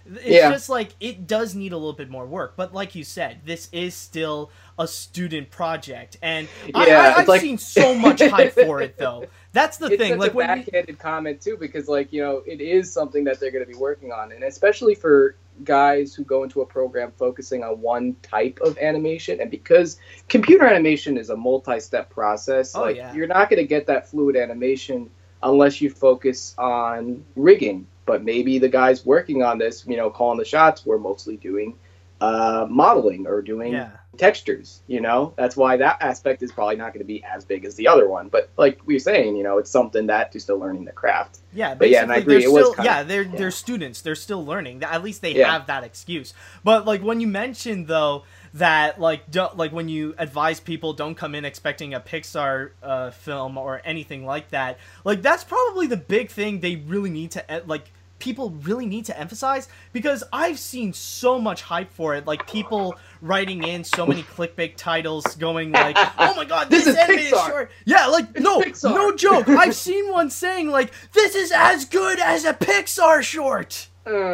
S1: It's
S2: Yeah.
S1: just like it does need a little bit more work. But like you said, this is still a student project, and I,
S2: Yeah,
S1: I,
S2: it's
S1: I've
S2: like-
S1: seen so much hype for it, though. That's the
S2: It's
S1: thing.
S2: such
S1: Like
S2: a
S1: when we-
S2: backhanded comment too, because like you know, it is something that they're going to be working on, and especially for guys who go into a program focusing on one type of animation, and because computer animation is a multi-step process,
S1: Oh,
S2: like
S1: yeah.
S2: you're not going to get that fluid animation unless you focus on rigging. But maybe the guys working on this, you know, calling the shots, were mostly doing uh, modeling or doing
S1: Yeah.
S2: textures. You know, that's why that aspect is probably not going to be as big as the other one. But like we were saying, you know, it's something that you're still learning the craft.
S1: Yeah,
S2: But yeah, and I
S1: basically,
S2: agree,
S1: they're
S2: it was
S1: still
S2: kind
S1: yeah,
S2: of-
S1: they're
S2: yeah.
S1: they're students. They're still learning. At least they
S2: Yeah.
S1: have that excuse. But like when you mentioned though that like don't, like when you advise people don't come in expecting a Pixar uh, film or anything like that, like that's probably the big thing they really need to e- like. People really need to emphasize, because I've seen so much hype for it, like people writing in so many clickbait titles going like, oh my god, this,
S2: This is
S1: animated
S2: Pixar.
S1: short. Yeah, like no,
S2: Pixar.
S1: no joke. I've seen one saying like, this is as good as a Pixar short.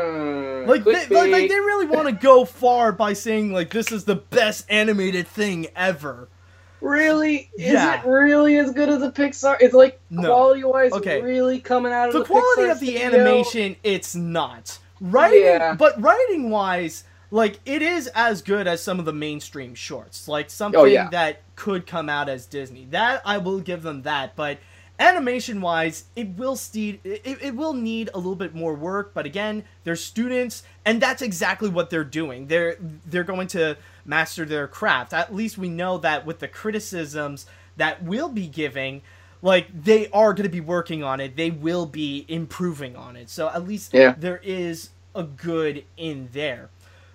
S2: Uh,
S1: Like they, like, like
S2: clickbait.
S1: they really want to go far by saying like this is the best animated thing ever.
S2: Really? Is
S1: Yeah.
S2: it really as good as a Pixar? It's like
S1: No.
S2: quality wise,
S1: Okay.
S2: really coming out of
S1: The
S2: the,
S1: quality
S2: Pixar
S1: of the
S2: studio?
S1: animation, it's not. Writing,
S2: Yeah.
S1: but writing wise, like it is as good as some of the mainstream shorts, like something
S2: Oh, yeah.
S1: that could come out as Disney. That I will give them that, but animation wise, it will steed, it, it will need a little bit more work. But again, they're students, and that's exactly what they're doing. They're they're going to master their craft. At least we know that with the criticisms that we'll be giving, like they are going to be working on it. They will be improving on it. So at least
S2: Yeah.
S1: there is a good in there.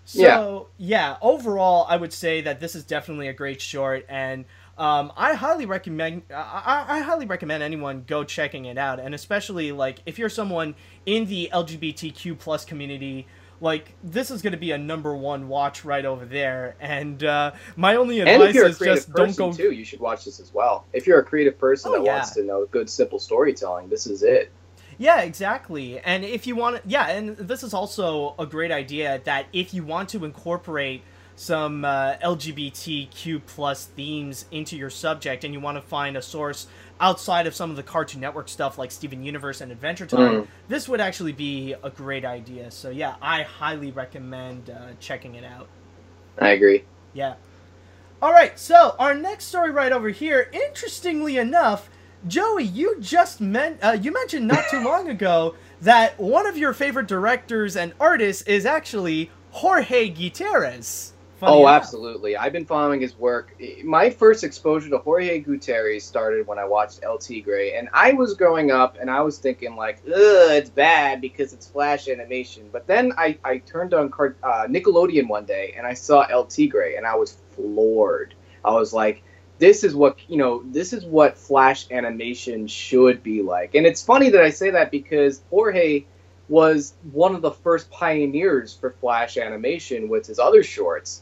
S1: So yeah. yeah, overall, I would say that this is definitely a great short, and um, I highly recommend. I, I highly recommend anyone go checking it out, and especially like if you're someone in the L G B T Q plus community. Like, this is going to be a number one watch right over there. And uh, my only
S2: And if
S1: advice
S2: you're a
S1: is
S2: creative
S1: just don't
S2: person
S1: go...
S2: too, you should watch this as well. If you're a creative person
S1: Oh,
S2: that
S1: yeah.
S2: wants to know good, simple storytelling, this is it.
S1: Yeah, exactly. And if you want to... Yeah, and this is also a great idea that if you want to incorporate some uh, L G B T Q plus themes into your subject and you want to find a source outside of some of the Cartoon Network stuff like Steven Universe and Adventure Time,
S2: Mm.
S1: this would actually be a great idea. So yeah, I highly recommend uh, checking it out.
S2: I agree.
S1: Yeah. All right, so our next story right over here, interestingly enough, Joey, you just meant uh, you mentioned not too long ago that one of your favorite directors and artists is actually Jorge Gutierrez. Funny
S2: Oh,
S1: enough.
S2: absolutely. I've been following his work. My first exposure to Jorge Gutierrez started when I watched El Tigre, and I was growing up and I was thinking like, ugh, it's bad because it's flash animation. But then I, I turned on Car- uh, Nickelodeon one day and I saw El Tigre and I was floored. I was like, this is what, you know, this is what flash animation should be like. And it's funny that I say that because Jorge was one of the first pioneers for flash animation with his other shorts.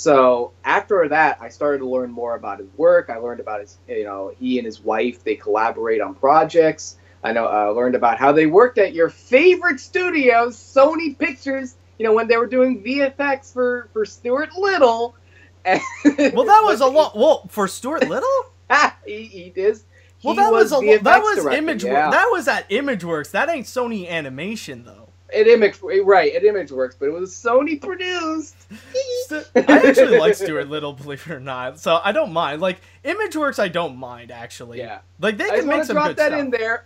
S2: So after that, I started to learn more about his work. I learned about his, you know, he and his wife, they collaborate on projects. I know I uh, learned about how they worked at your favorite studio, Sony Pictures, you know, when they were doing V F X for, for Stuart Little.
S1: Well, that was a lot. Well, for Stuart Little?
S2: he, he is.
S1: Well,
S2: He
S1: that was, a
S2: V F X
S1: lo- that was
S2: director,
S1: Image.
S2: yeah.
S1: That was at ImageWorks. That ain't Sony Animation though.
S2: At Image, right, at ImageWorks, but it was Sony produced.
S1: St- I actually like Stuart Little, believe it or not. So I don't mind. Like ImageWorks, I don't mind actually.
S2: Yeah.
S1: Like they
S2: I
S1: can
S2: just
S1: make
S2: want to
S1: some
S2: drop
S1: good
S2: that
S1: stuff.
S2: in there.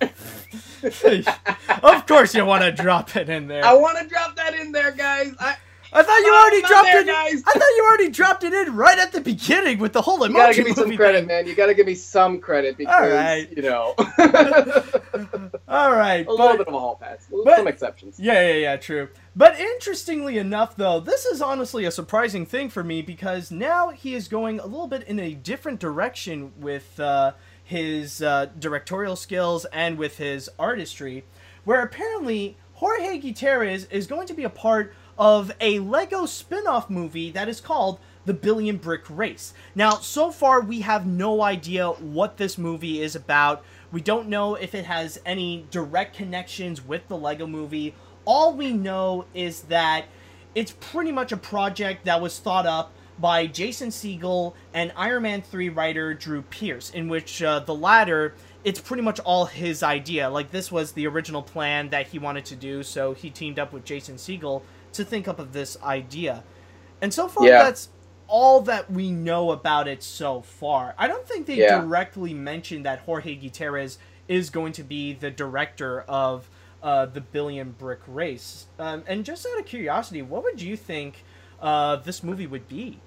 S1: Of course, you want to drop it in there.
S2: I
S1: I,
S2: want to drop that in there, guys. I,
S1: thought you
S2: Oh,
S1: already
S2: not
S1: dropped
S2: there,
S1: it.
S2: guys.
S1: I thought you already dropped it in right at the beginning with the whole emoji
S2: you gotta give me
S1: movie
S2: some credit,
S1: thing.
S2: man. You gotta give me some credit because,
S1: right.
S2: you know,
S1: All right,
S2: a little
S1: but-
S2: bit of a hall pass.
S1: but-
S2: Some exceptions.
S1: Yeah, yeah, yeah, true. But interestingly enough, though, this is honestly a surprising thing for me because now he is going a little bit in a different direction with uh, his uh, directorial skills and with his artistry, where apparently Jorge Gutierrez is going to be a part of a Lego spin-off movie that is called The Billion Brick Race. Now, so far, we have no idea what this movie is about. We don't know if it has any direct connections with the Lego movie. all we know is that it's pretty much a project that was thought up by Jason Segel and Iron Man three writer Drew Pearce, in which uh, the latter, it's pretty much all his idea. Like, this was the original plan that he wanted to do, so he teamed up with Jason Segel to think up of this idea. And so far,
S2: yeah.
S1: that's all that we know about it so far. I don't think they
S2: yeah.
S1: directly mentioned that Jorge Gutierrez is going to be the director of uh, the Billion Brick Race. Um, and just out of curiosity, what would you think uh, this movie would be?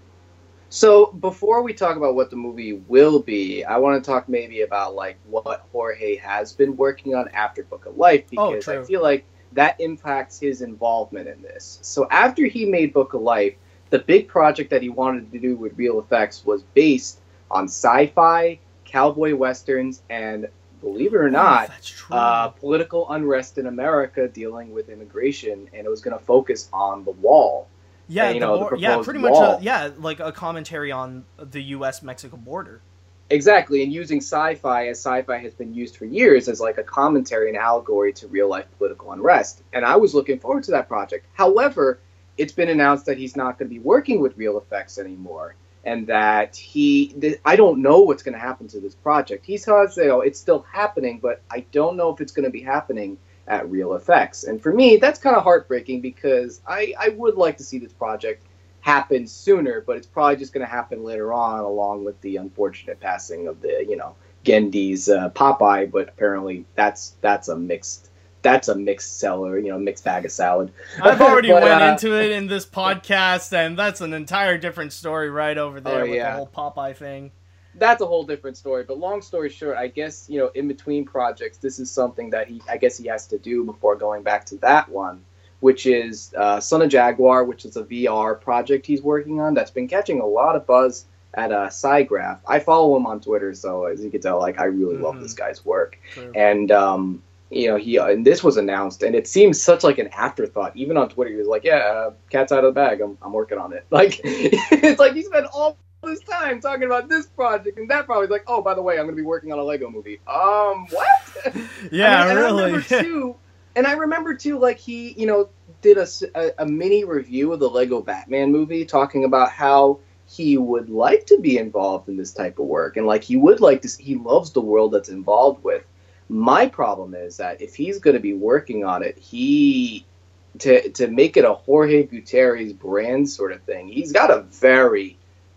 S2: So before we talk about what the movie will be, I want to talk maybe about like what Jorge has been working on after Book of Life, because
S1: oh,
S2: I feel like that impacts his involvement in this. So after he made Book of Life, the big project that he wanted to do with real effects was based on sci-fi, cowboy westerns, and believe it or not,
S1: oh,
S2: uh, political unrest in America dealing with immigration, and it was going to focus on the wall.
S1: Yeah,
S2: and, you know,
S1: the,
S2: the
S1: yeah, pretty much. A, yeah, like a commentary on the U S Mexico border.
S2: Exactly, and using sci-fi as sci-fi has been used for years as like a commentary and allegory to real life political unrest. And I was looking forward to that project. However, it's been announced that he's not going to be working with real effects anymore, and that he, th- I don't know what's going to happen to this project. He says, you know, it's still happening, but I don't know if it's going to be happening at real effects. And for me, that's kind of heartbreaking, because I, I would like to see this project happen sooner, but it's probably just going to happen later on, along with the unfortunate passing of the, you know, Gendy's uh, Popeye. But apparently that's that's a mixed that's a mixed seller, you know, mixed bag of salad.
S1: I've already
S2: but,
S1: went
S2: uh,
S1: into it in this podcast, and that's an entire different story right over there
S2: oh,
S1: with
S2: yeah.
S1: the whole Popeye thing.
S2: That's a whole different story. But long story short, I guess, you know, in between projects, this is something that he, I guess he has to do before going back to that one, which is uh, Son of Jaguar, which is a V R project he's working on that's been catching a lot of buzz at uh, SciGraph. I follow him on Twitter, so as you can tell, like, I really mm-hmm. love this guy's work.
S1: True.
S2: And, um, you know, he and this was announced, and it seems such like an afterthought. Even on Twitter, he was like, yeah, uh, cat's out of the bag. I'm, I'm working on it. Like, it's like he spent all this time talking about this project and that project. Like, oh, by the way, I'm going to be working on a Lego movie. Um, what?
S1: Yeah,
S2: I mean, and
S1: really.
S2: I remember too, and I remember too, like he, you know, did a, a, a mini review of the Lego Batman movie, talking about how he would like to be involved in this type of work, and like he would like to. He loves the world that's involved with. My problem is that if he's going to be working on it, he to to make it a Jorge Gutierrez brand sort of thing. He's got a very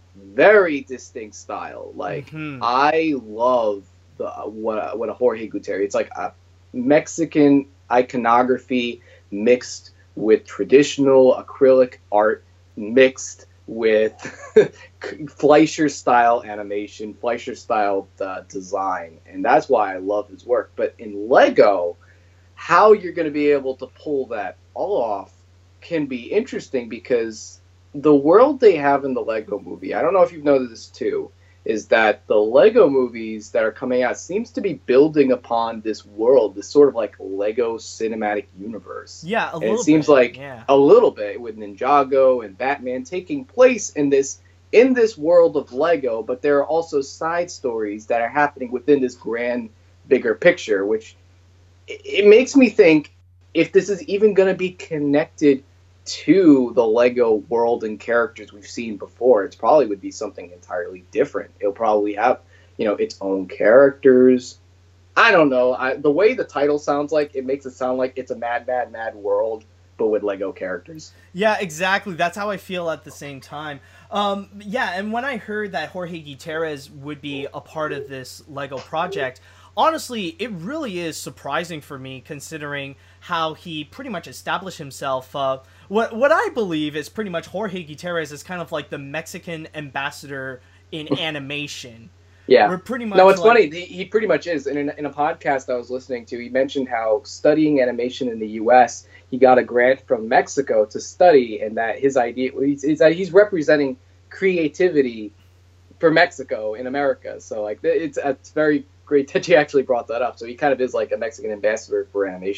S2: very distinct style. Like
S1: mm-hmm.
S2: I love the what what a Jorge Gutierrez. It's like a Mexican iconography mixed with traditional acrylic art mixed with Fleischer style animation, Fleischer style uh, design, and that's why I love his work. But in Lego, how you're going to be able to pull that all off can be interesting, because the world they have in the Lego movie, I don't know if you've noticed this too, is that the Lego movies that are coming out seems to be building upon this world, this sort of like Lego cinematic universe.
S1: Yeah, a
S2: and
S1: little
S2: it seems
S1: bit,
S2: like
S1: yeah.
S2: a little bit with Ninjago and Batman taking place in this in this world of Lego, but there are also side stories that are happening within this grand, bigger picture, which it, it makes me think if this is even going to be connected to the Lego world and characters we've seen before. It probably would be something entirely different. It'll probably have, you know, its own characters. I don't know. I, the way the title sounds like, it makes it sound like it's a mad, mad, mad world, but with Lego characters.
S1: Yeah, exactly. That's how I feel at the same time. Um, yeah, and when I heard that Jorge Gutierrez would be a part of this Lego project, honestly, it really is surprising for me, considering how he pretty much established himself. Uh, what what I believe is pretty much Jorge Gutierrez is kind of like the Mexican ambassador in animation.
S2: Yeah.
S1: We're pretty much
S2: no, it's
S1: like...
S2: funny. He, he pretty much is. And in, in a podcast I was listening to, he mentioned how studying animation in the U S, he got a grant from Mexico to study, and that his idea is that he's representing creativity for Mexico in America. So like it's it's very great that you actually brought that up. So he kind of is like a Mexican ambassador for animation.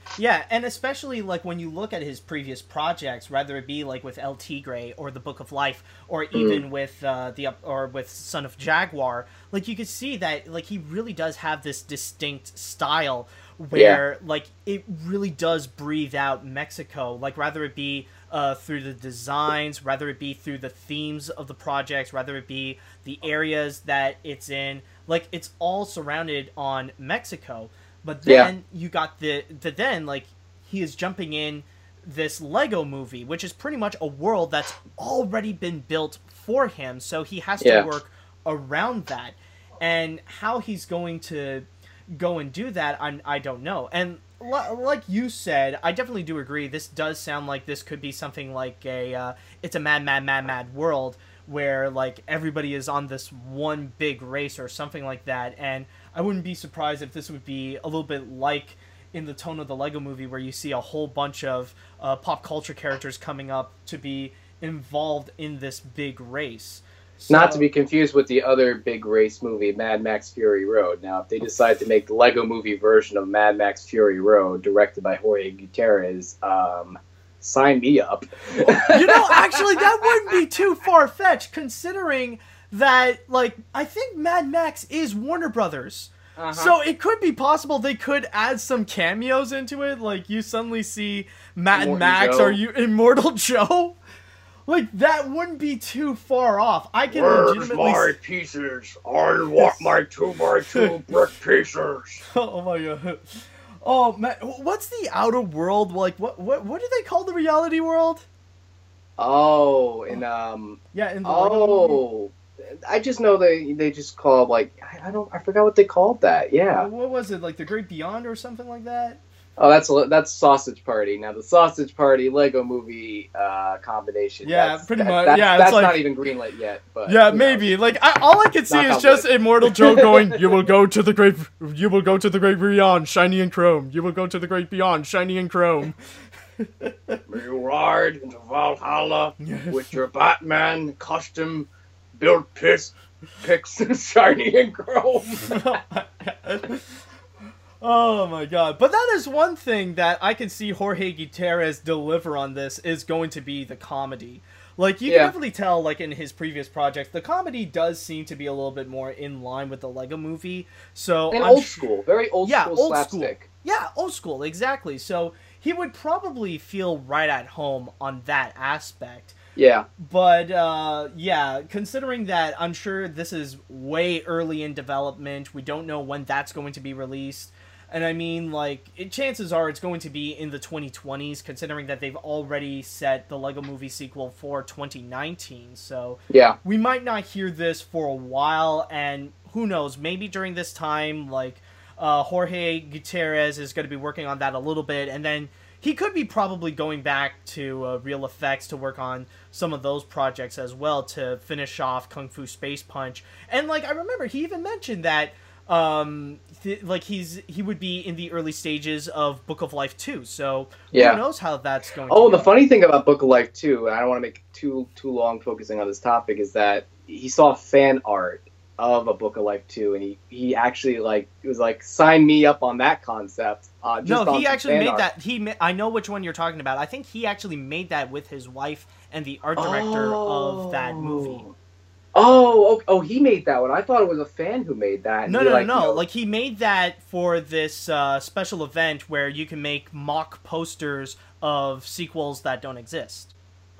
S1: Yeah, and especially like when you look at his previous projects, whether it be like with El Tigre or the Book of Life, or even mm. with uh, the or with Son of Jaguar, like you could see that like he really does have this distinct style where yeah. like it really does breathe out Mexico. Like whether it be uh, through the designs, whether it be through the themes of the projects, whether it be the areas that it's in, like it's all surrounded on Mexico. But then yeah. you got the, the then, like, he is jumping in this Lego movie, which is pretty much a world that's already been built for him. So he has to yeah. work around that. And how he's going to go and do that, I'm, I don't know. And l- like you said, I definitely do agree. This does sound like this could be something like a, uh, it's a mad, mad, mad, mad world where, like, everybody is on this one big race or something like that. And I wouldn't be surprised if this would be a little bit like in the tone of the Lego movie where you see a whole bunch of uh, pop culture characters coming up to be involved in this big race. So,
S2: not to be confused with the other big race movie, Mad Max Fury Road. Now, if they decide to make the Lego movie version of Mad Max Fury Road, directed by Jorge Gutierrez, um, sign me up.
S1: You know, actually, that wouldn't be too far-fetched, considering that, like, I think Mad Max is Warner Brothers. Uh-huh. So it could be possible they could add some cameos into it. Like, you suddenly see Mad Immortal Max Joe. Or you Immortal Joe. Like, that wouldn't be too far off. I can
S2: Where's
S1: legitimately...
S2: my pieces? I want my two by two brick pieces.
S1: Oh, my God. Oh, man. What's the outer world? Like, what, what, what do they call the reality world?
S2: Oh, in, um...
S1: Yeah, in the
S2: Oh... I just know they they just call it, like, I, I don't I forgot what they called that. Yeah.
S1: Uh, what was it, like the Great Beyond or something like that?
S2: Oh, that's that's Sausage Party. Now the Sausage Party Lego movie uh, combination.
S1: Yeah,
S2: that's,
S1: pretty
S2: that,
S1: much.
S2: That's,
S1: yeah,
S2: that's
S1: like,
S2: not even greenlit yet. But
S1: yeah, maybe. Knows? Like I, all I could see is just Immortal Joe going, "You will go to the great, you will go to the Great Beyond, shiny and chrome. You will go to the Great Beyond, shiny and chrome."
S2: May you ride into Valhalla with your Batman costume. Build piss, picks, shiny and chrome.
S1: Oh my God. But that is one thing that I can see Jorge Gutierrez deliver on this is going to be the comedy. Like, you yeah. can definitely tell, like, in his previous projects, the comedy does seem to be a little bit more in line with the Lego movie. So
S2: And
S1: I'm
S2: old
S1: sh-
S2: school. Very old
S1: yeah,
S2: school
S1: old
S2: slapstick.
S1: School. Yeah, old school, exactly. So he would probably feel right at home on that aspect.
S2: Yeah.
S1: But, uh, yeah, considering that I'm sure this is way early in development, we don't know when that's going to be released. And I mean, like, it, chances are it's going to be in the twenty twenties, considering that they've already set the Lego Movie sequel for twenty nineteen. So,
S2: yeah,
S1: we might not hear this for a while, and who knows, maybe during this time, like, uh, Jorge Gutierrez is going to be working on that a little bit, and then he could be probably going back to uh, Real Effects to work on some of those projects as well to finish off Kung Fu Space Punch. And, like, I remember he even mentioned that, um, th- like, he's he would be in the early stages of Book of Life two. So,
S2: yeah.
S1: who knows how that's going
S2: oh,
S1: to go.
S2: The funny thing about Book of Life two, and I don't want to make too too long focusing on this topic, is that he saw fan art of a Book of Life two, and he, he actually, like, it was like, sign me up on that concept. Uh, just
S1: no,
S2: on
S1: he actually made
S2: art.
S1: that. He ma- I know which one you're talking about. I think he actually made that with his wife and the art director
S2: oh.
S1: of that movie.
S2: Oh, oh, oh, he made that one. I thought it was a fan who made that.
S1: No,
S2: he,
S1: no,
S2: like,
S1: no,
S2: you
S1: no.
S2: know,
S1: Like, he made that for this uh, special event where you can make mock posters of sequels that don't exist.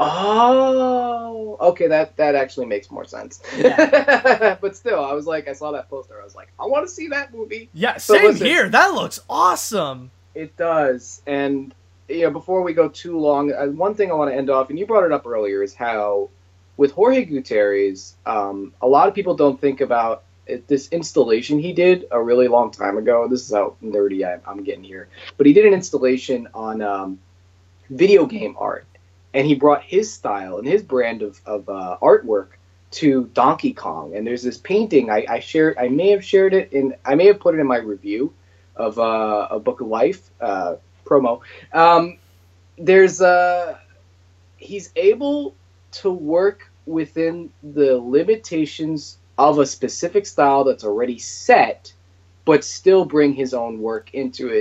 S2: Oh, okay, that, that actually makes more sense. Yeah. But still, I was like, I saw that poster, I was like, I want to see that movie.
S1: Yeah,
S2: so
S1: same
S2: listen,
S1: here. That looks awesome.
S2: It does. And, you know, before we go too long, uh, one thing I want to end off, and you brought it up earlier, is how with Jorge Gutierrez, um, a lot of people don't think about it, this installation he did a really long time ago. This is how nerdy I, I'm getting here. But he did an installation on um, video game art. And he brought his style and his brand of, of uh, artwork to Donkey Kong. And there's this painting I, I shared. I may have shared it in. I may have put it in my review of uh, a Book of Life uh, promo. Um, there's uh, he's able to work within the limitations of a specific style that's already set, but still bring his own work into it.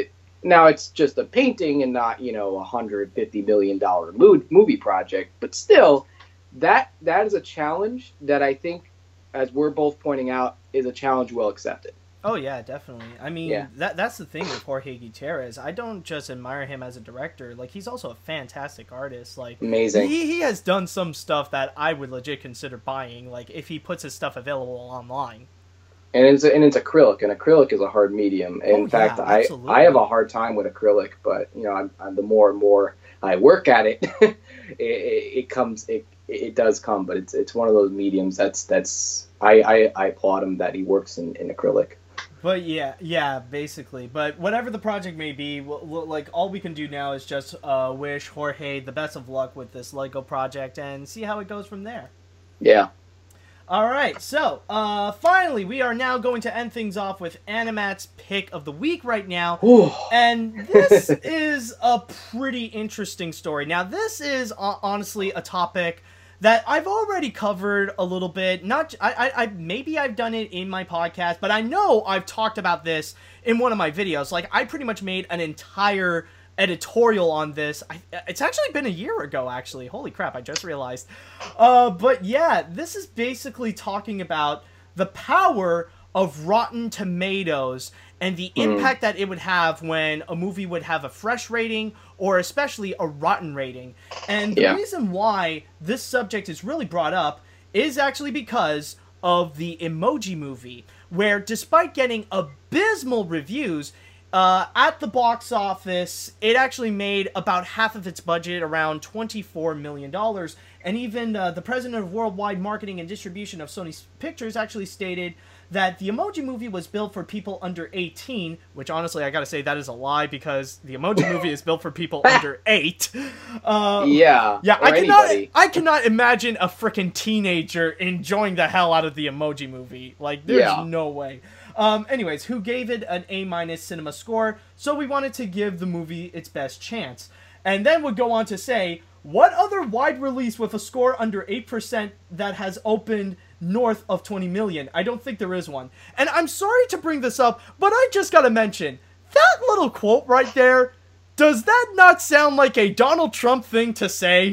S2: Now it's just a painting and not, you know, a hundred fifty million dollar movie project, but still, that that is a challenge that I think, as we're both pointing out, is a challenge well accepted.
S1: Oh yeah, definitely. I mean,
S2: yeah.
S1: that that's the thing with Jorge Gutierrez. I don't just admire him as a director. Like, he's also a fantastic artist. Like,
S2: amazing.
S1: He he has done some stuff that I would legit consider buying. Like, if he puts his stuff available online.
S2: And it's and it's acrylic, and acrylic is a hard medium. In
S1: oh,
S2: fact,
S1: yeah,
S2: I
S1: absolutely.
S2: I have a hard time with acrylic, but you know, I'm, I'm, the more and more I work at it, it, it, it comes it it does come. But it's it's one of those mediums that's that's I I, I applaud him that he works in, in acrylic.
S1: But yeah, yeah, basically. But whatever the project may be, we'll, we'll, like, all we can do now is just uh, wish Jorge the best of luck with this Lego project and see how it goes from there.
S2: Yeah.
S1: All right, so uh, finally, we are now going to end things off with Animat's pick of the week right now.
S2: Ooh.
S1: And this is a pretty interesting story. Now, this is uh, honestly a topic that I've already covered a little bit. Not, I, I, I, maybe I've done it in my podcast, but I know I've talked about this in one of my videos. Like, I pretty much made an entire editorial on this. I, it's actually been a year ago, actually. Holy crap, I just realized. Uh, but yeah, this is basically talking about the power of Rotten Tomatoes and the
S2: Mm.
S1: impact that it would have when a movie would have a fresh rating or especially a rotten rating. And the
S2: Yeah.
S1: reason why this subject is really brought up is actually because of the Emoji Movie, where despite getting abysmal reviews, uh, at the box office, it actually made about half of its budget, around twenty-four million dollars. And even uh, the president of worldwide marketing and distribution of Sony Pictures actually stated that the Emoji Movie was built for people under eighteen, which honestly, I gotta say, that is a lie, because the Emoji Movie is built for people under eight. Uh,
S2: yeah.
S1: Yeah, I cannot,
S2: anybody.
S1: I cannot imagine a freaking teenager enjoying the hell out of the Emoji Movie. Like, there's
S2: Yeah.
S1: no way. Um, anyways, who gave it an A-minus cinema score, so we wanted to give the movie its best chance. And then would go on to say, what other wide release with a score under eight percent that has opened north of twenty million? I don't think there is one. And I'm sorry to bring this up, but I just gotta mention, that little quote right there, does that not sound like a Donald Trump thing to say?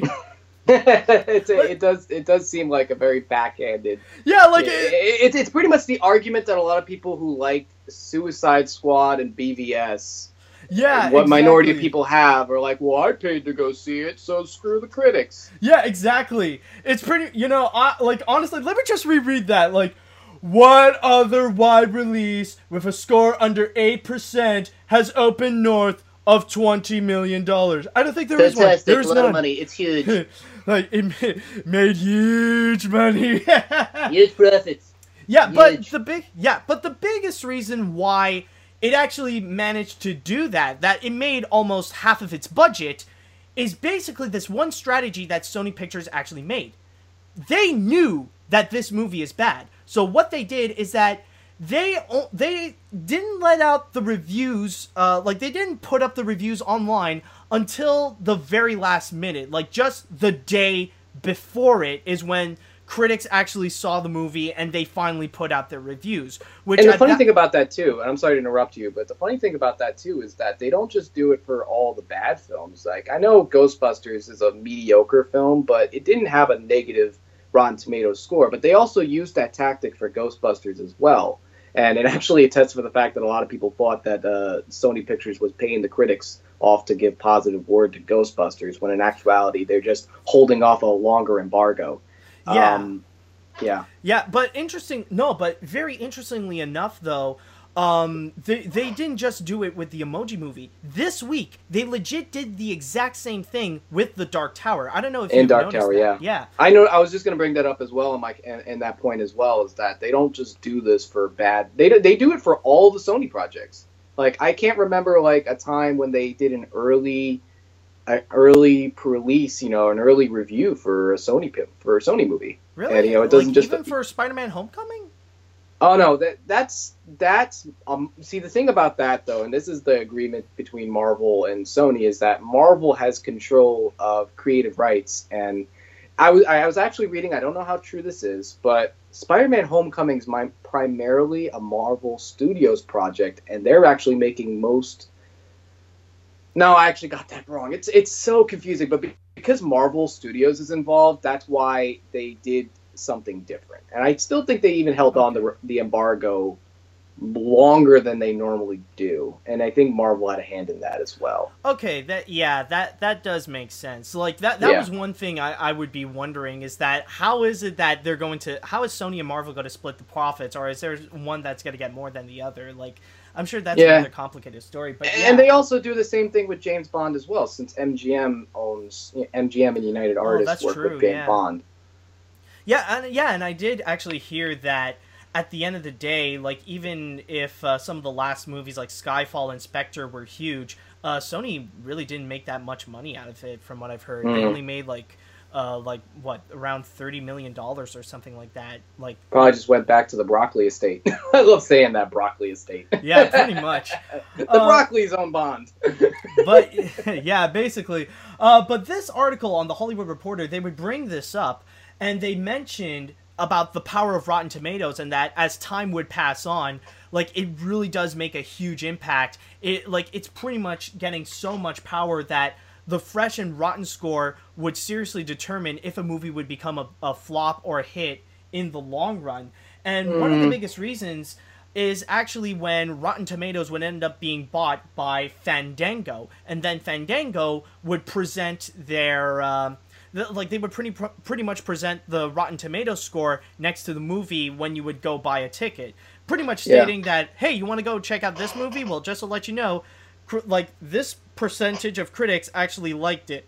S2: it's a, it does it does seem like a very backhanded.
S1: Yeah, like
S2: it,
S1: it,
S2: it, it's pretty much the argument that a lot of people who liked Suicide Squad and B V S,
S1: yeah,
S2: what
S1: exactly.
S2: minority of people have, are like, well, I paid to go see it, so screw the critics.
S1: Yeah, exactly. It's pretty, you know, I, like, honestly, let me just reread that. Like, what other wide release with a score under eight percent has opened north of twenty million dollars? I don't think there is one.
S2: Fantastic,
S1: There's
S2: a lot
S1: none.
S2: of money, it's huge.
S1: Like, it ma- made huge money.
S2: Huge profits.
S1: Yeah, but
S2: Huge.
S1: the big, yeah, but the biggest reason why it actually managed to do that, that it made almost half of its budget, is basically this one strategy that Sony Pictures actually made. They knew that this movie is bad. So what they did is that they they didn't let out the reviews, uh, like they didn't put up the reviews online until the very last minute. Like just the day before it is when critics actually saw the movie and they finally put out their reviews. Which
S2: And the funny
S1: that-
S2: thing about that too, and I'm sorry to interrupt you, but the funny thing about that too is that they don't just do it for all the bad films. Like, I know Ghostbusters is a mediocre film, but it didn't have a negative Rotten Tomatoes score, but they also used that tactic for Ghostbusters as well. And it actually attests for the fact that a lot of people thought that uh, Sony Pictures was paying the critics off to give positive word to Ghostbusters, when in actuality they're just holding off a longer embargo.
S1: Yeah.
S2: Um, yeah.
S1: Yeah, but interesting, no, but very interestingly enough, though, um, they, they didn't just do it with the Emoji Movie. This week, they legit did the exact same thing with The Dark Tower. I don't know if
S2: In
S1: you've
S2: Dark
S1: noticed
S2: Tower,
S1: that.
S2: yeah.
S1: Yeah.
S2: I know. I was just going to bring that up as well, in, my, in, in that point as well, is that they don't just do this for bad. They do, they do it for all the Sony projects. Like, I can't remember, like, a time when they did an early... an early release, you know, an early review for a Sony for a Sony movie.
S1: Really?
S2: And, you know, it doesn't
S1: like,
S2: just
S1: even for Spider-Man Homecoming?
S2: Oh no, that that's that's um. See, the thing about that though, and this is the agreement between Marvel and Sony, is that Marvel has control of creative rights. And I was I was actually reading, I don't know how true this is, but Spider-Man Homecoming is my primarily a Marvel Studios project, and they're actually making most No, I actually got that wrong. It's it's so confusing, but be- because Marvel Studios is involved, that's why they did something different. And I still think they even held on
S1: Okay.
S2: to the embargo longer than they normally do, and I think Marvel had a hand in that as well.
S1: Okay, that yeah, that that does make sense. Like that that
S2: Yeah.
S1: was one thing I, I would be wondering is that how is it that they're going to how is Sony and Marvel going to split the profits, or is there one that's going to get more than the other? Like I'm sure that's
S2: Yeah.
S1: another complicated story, but yeah.
S2: And they also do the same thing with James Bond as well, since M G M owns M G M and United Artists
S1: that's
S2: work
S1: true,
S2: with James
S1: yeah.
S2: Bond.
S1: Yeah, and yeah, and I did actually hear that at the end of the day, like even if uh, some of the last movies like Skyfall and Spectre were huge, uh, Sony really didn't make that much money out of it. From what I've heard,
S2: Mm.
S1: they only made like, uh, like what around thirty million dollars or something like that. Like
S2: Probably just went back to the broccoli estate. I love saying that, broccoli estate.
S1: yeah, pretty much.
S2: the
S1: Uh,
S2: broccoli's own Bond.
S1: But yeah, basically. Uh, but this article on the Hollywood Reporter, they would bring this up, and they mentioned about the power of Rotten Tomatoes, and that as time would pass on, like it really does make a huge impact. It like it's pretty much getting so much power that the fresh and rotten score would seriously determine if a movie would become a, a flop or a hit in the long run. And mm. one of the biggest reasons is actually when Rotten Tomatoes would end up being bought by Fandango, and then Fandango would present their um, the, like they would pretty pretty much present the Rotten Tomatoes score next to the movie when you would go buy a ticket, pretty much stating yeah. that, hey, you want to go check out this movie? Well, just to let you know, cr- like this percentage of critics actually liked it.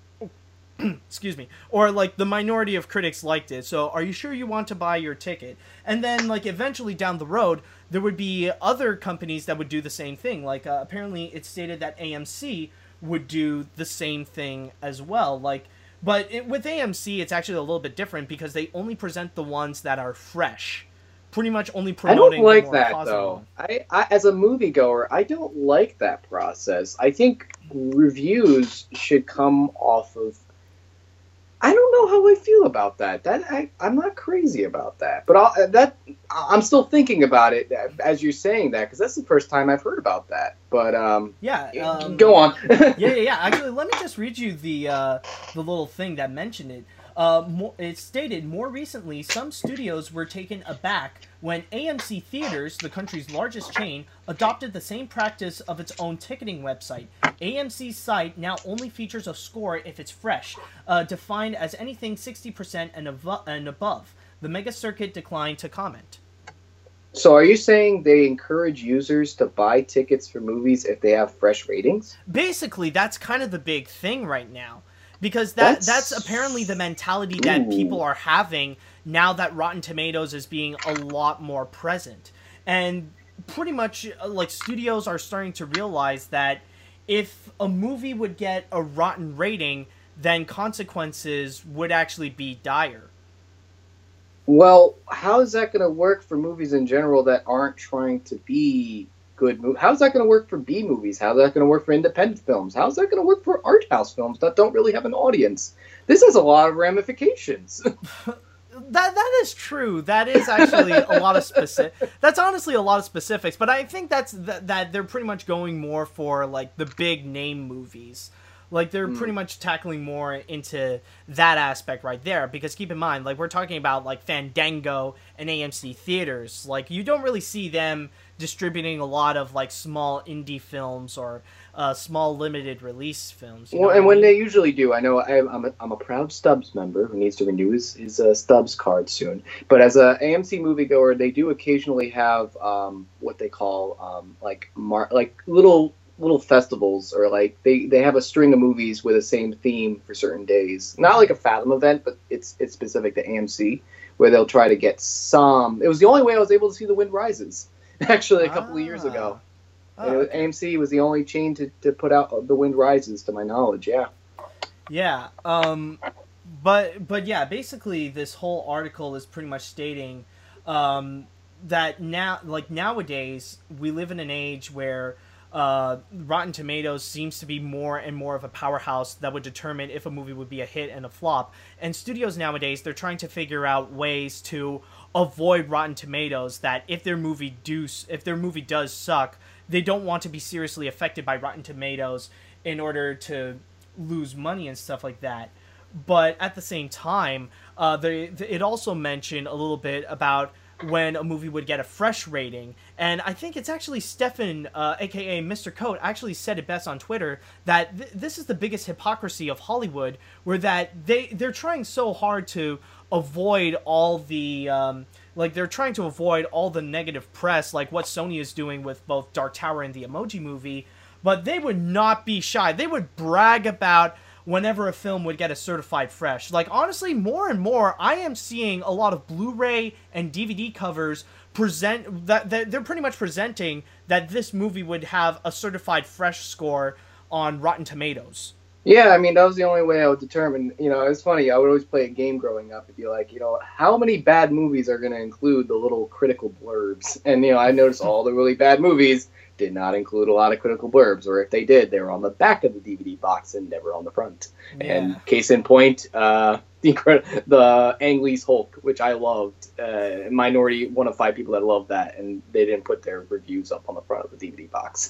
S1: Excuse me. Or, like, the minority of critics liked it, so are you sure you want to buy your ticket? And then, like, eventually down the road, there would be other companies that would do the same thing. Like, uh, apparently it's stated that A M C would do the same thing as well. Like, but it, with A M C, it's actually a little bit different because they only present the ones that are fresh. Pretty much only promoting
S2: I don't like
S1: the more
S2: that,
S1: positive
S2: though.
S1: one.
S2: I, I, as a moviegoer, I don't like that process. I think reviews should come off of... I don't know how I feel about that. That I, I'm not crazy about that, but I'll, that I'm still thinking about it as you're saying that, because that's the first time I've heard about that. But um,
S1: yeah, um,
S2: go on.
S1: yeah, yeah, yeah. Actually, let me just read you the uh, the little thing that mentioned it. Uh, more, it stated, more recently, some studios were taken aback when A M C Theaters, the country's largest chain, adopted the same practice of its own ticketing website. A M C's site now only features a score if it's fresh, uh, defined as anything sixty percent and, avo- and above. The Mega Circuit declined to comment.
S2: So are you saying they encourage users to buy tickets for movies if they have fresh ratings?
S1: Basically, that's kind of the big thing right now. Because that that's, that's apparently the mentality that Ooh. people are having now that Rotten Tomatoes is being a lot more present. And pretty much, like, studios are starting to realize that if a movie would get a rotten rating, then consequences would actually be dire.
S2: Well, how is that going to work for movies in general that aren't trying to be good movies? How's that going to work for B movies? How's that going to work for independent films? How's that going to work for art house films that don't really have an audience? This has a lot of ramifications.
S1: that that is true. That is actually a lot of specific. That's honestly a lot of specifics. But I think that's that, that they're pretty much going more for like the big name movies. Like, they're mm. pretty much tackling more into that aspect right there. Because keep in mind, like, we're talking about, like, Fandango and A M C Theaters. Like, you don't really see them distributing a lot of, like, small indie films or uh, small limited release films. You know
S2: well, and
S1: I
S2: when
S1: mean?
S2: they usually do, I know I, I'm, a, I'm a proud Stubbs member who needs to renew his, his uh, Stubbs card soon. But as a A M C moviegoer, they do occasionally have um, what they call, um, like, mar- like little... little festivals, or like they, they have a string of movies with the same theme for certain days. Not like a Fathom event, but it's it's specific to A M C, where they'll try to get some. It was the only way I was able to see The Wind Rises, actually, a couple ah. of years ago. Oh, and okay. A M C was the only chain to, to put out The Wind Rises, to my knowledge. Yeah.
S1: Yeah. Um. But but yeah, basically, this whole article is pretty much stating um, that now, like nowadays, we live in an age where Uh, Rotten Tomatoes seems to be more and more of a powerhouse that would determine if a movie would be a hit and a flop. And studios nowadays, they're trying to figure out ways to avoid Rotten Tomatoes, that if their movie do, if their movie does suck, they don't want to be seriously affected by Rotten Tomatoes in order to lose money and stuff like that. But at the same time, uh, they, it also mentioned a little bit about when a movie would get a fresh rating. And I think it's actually Stefan, uh, a k a. Mister Coat, actually said it best on Twitter, that th- this is the biggest hypocrisy of Hollywood, where that they, they're trying so hard to avoid all the... Um, like, they're trying to avoid all the negative press, like what Sony is doing with both Dark Tower and the Emoji Movie, but they would not be shy. They would brag about whenever a film would get a certified fresh. Like, honestly, more and more, I am seeing a lot of Blu-ray and D V D covers present, that, that they're pretty much presenting that this movie would have a certified fresh score on Rotten Tomatoes.
S2: Yeah, I mean, that was the only way I would determine, you know, it's funny, I would always play a game growing up and be like, you know, how many bad movies are going to include the little critical blurbs? And, you know, I noticed all the really bad movies did not include a lot of critical blurbs, or if they did, they were on the back of the D V D box and never on the front. Yeah. And case in point, uh, the the Ang Lee's Hulk, which I loved, uh, minority, one of five people that loved that, and they didn't put their reviews up on the front of the D V D box.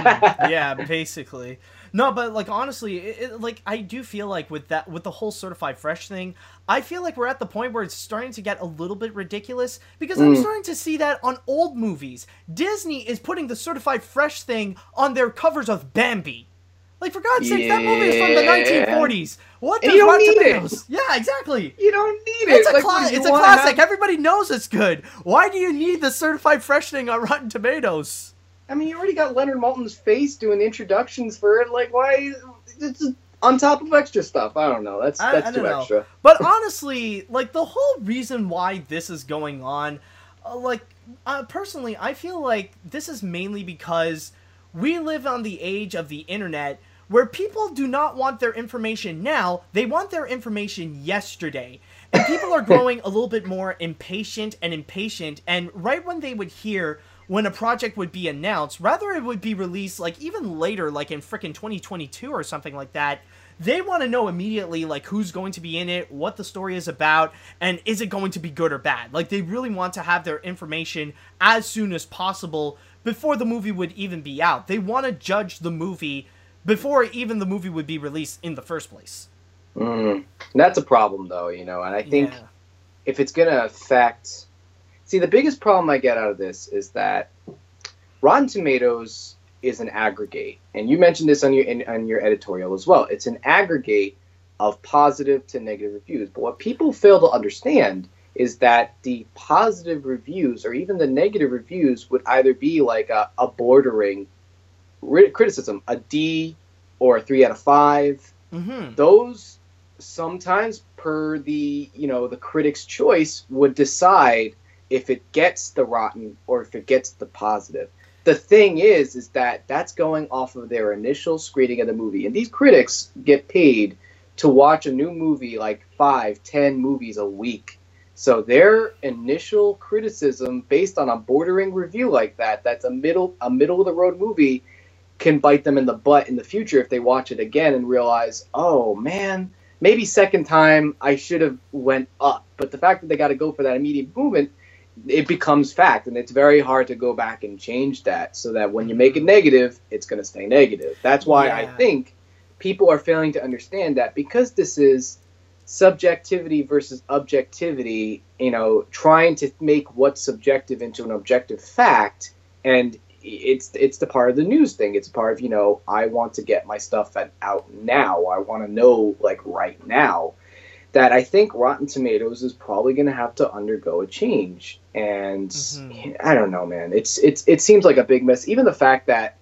S1: Yeah, basically. No, but like honestly, it, it, like I do feel like with that, with the whole certified fresh thing, I feel like we're at the point where it's starting to get a little bit ridiculous, because mm. I'm starting to see that on old movies. Disney is putting the certified fresh thing on their covers of Bambi. Like, for God's
S2: yeah.
S1: sake, that movie is from the nineteen forties. What does
S2: you don't need
S1: Tomatoes?
S2: it.
S1: Yeah, exactly.
S2: You don't need
S1: it's
S2: it.
S1: A
S2: like,
S1: cla- it's a classic. Have... Everybody knows it's good. Why do you need the certified fresh thing on Rotten Tomatoes?
S2: I mean, you already got Leonard Maltin's face doing introductions for it. Like, why? It's on top of extra stuff. I don't know. That's that's I, I too know. extra.
S1: But honestly, like, the whole reason why this is going on, uh, like, uh, personally, I feel like this is mainly because we live on the age of the internet, where people do not want their information now. They want their information yesterday. And people are growing a little bit more impatient and impatient. And right when they would hear when a project would be announced, rather it would be released like even later, like in frickin' twenty twenty-two or something like that, they want to know immediately like who's going to be in it, what the story is about, and is it going to be good or bad. Like, they really want to have their information as soon as possible before the movie would even be out. They want to judge the movie before even the movie would be released in the first place.
S2: Mm. That's a problem, though, you know, and I think yeah. if it's going to affect... See, the biggest problem I get out of this is that Rotten Tomatoes is an aggregate, and you mentioned this on your in, on your editorial as well. It's an aggregate of positive to negative reviews. But what people fail to understand is that the positive reviews or even the negative reviews would either be like a, a bordering criticism, a D or a three out of five.
S1: Mm-hmm.
S2: Those sometimes, per the you know the critic's choice, would decide if it gets the rotten or if it gets the positive. The thing is, is that that's going off of their initial screening of the movie. And these critics get paid to watch a new movie like five, ten movies a week. So their initial criticism based on a bordering review like that, that's a middle, a middle of the road movie, can bite them in the butt in the future if they watch it again and realize, oh man, maybe second time I should have went up. But the fact that they got to go for that immediate movement, it becomes fact, and it's very hard to go back and change that, so that when you make it negative, it's going to stay negative. That's why yeah. I think people are failing to understand that, because this is subjectivity versus objectivity, you know, trying to make what's subjective into an objective fact, and it's it's the part of the news thing. It's part of, you know, I want to get my stuff out now. I want to know, like, right now. That I think Rotten Tomatoes is probably going to have to undergo a change. And mm-hmm. I don't know, man. It's it's it seems like a big mess. Even the fact that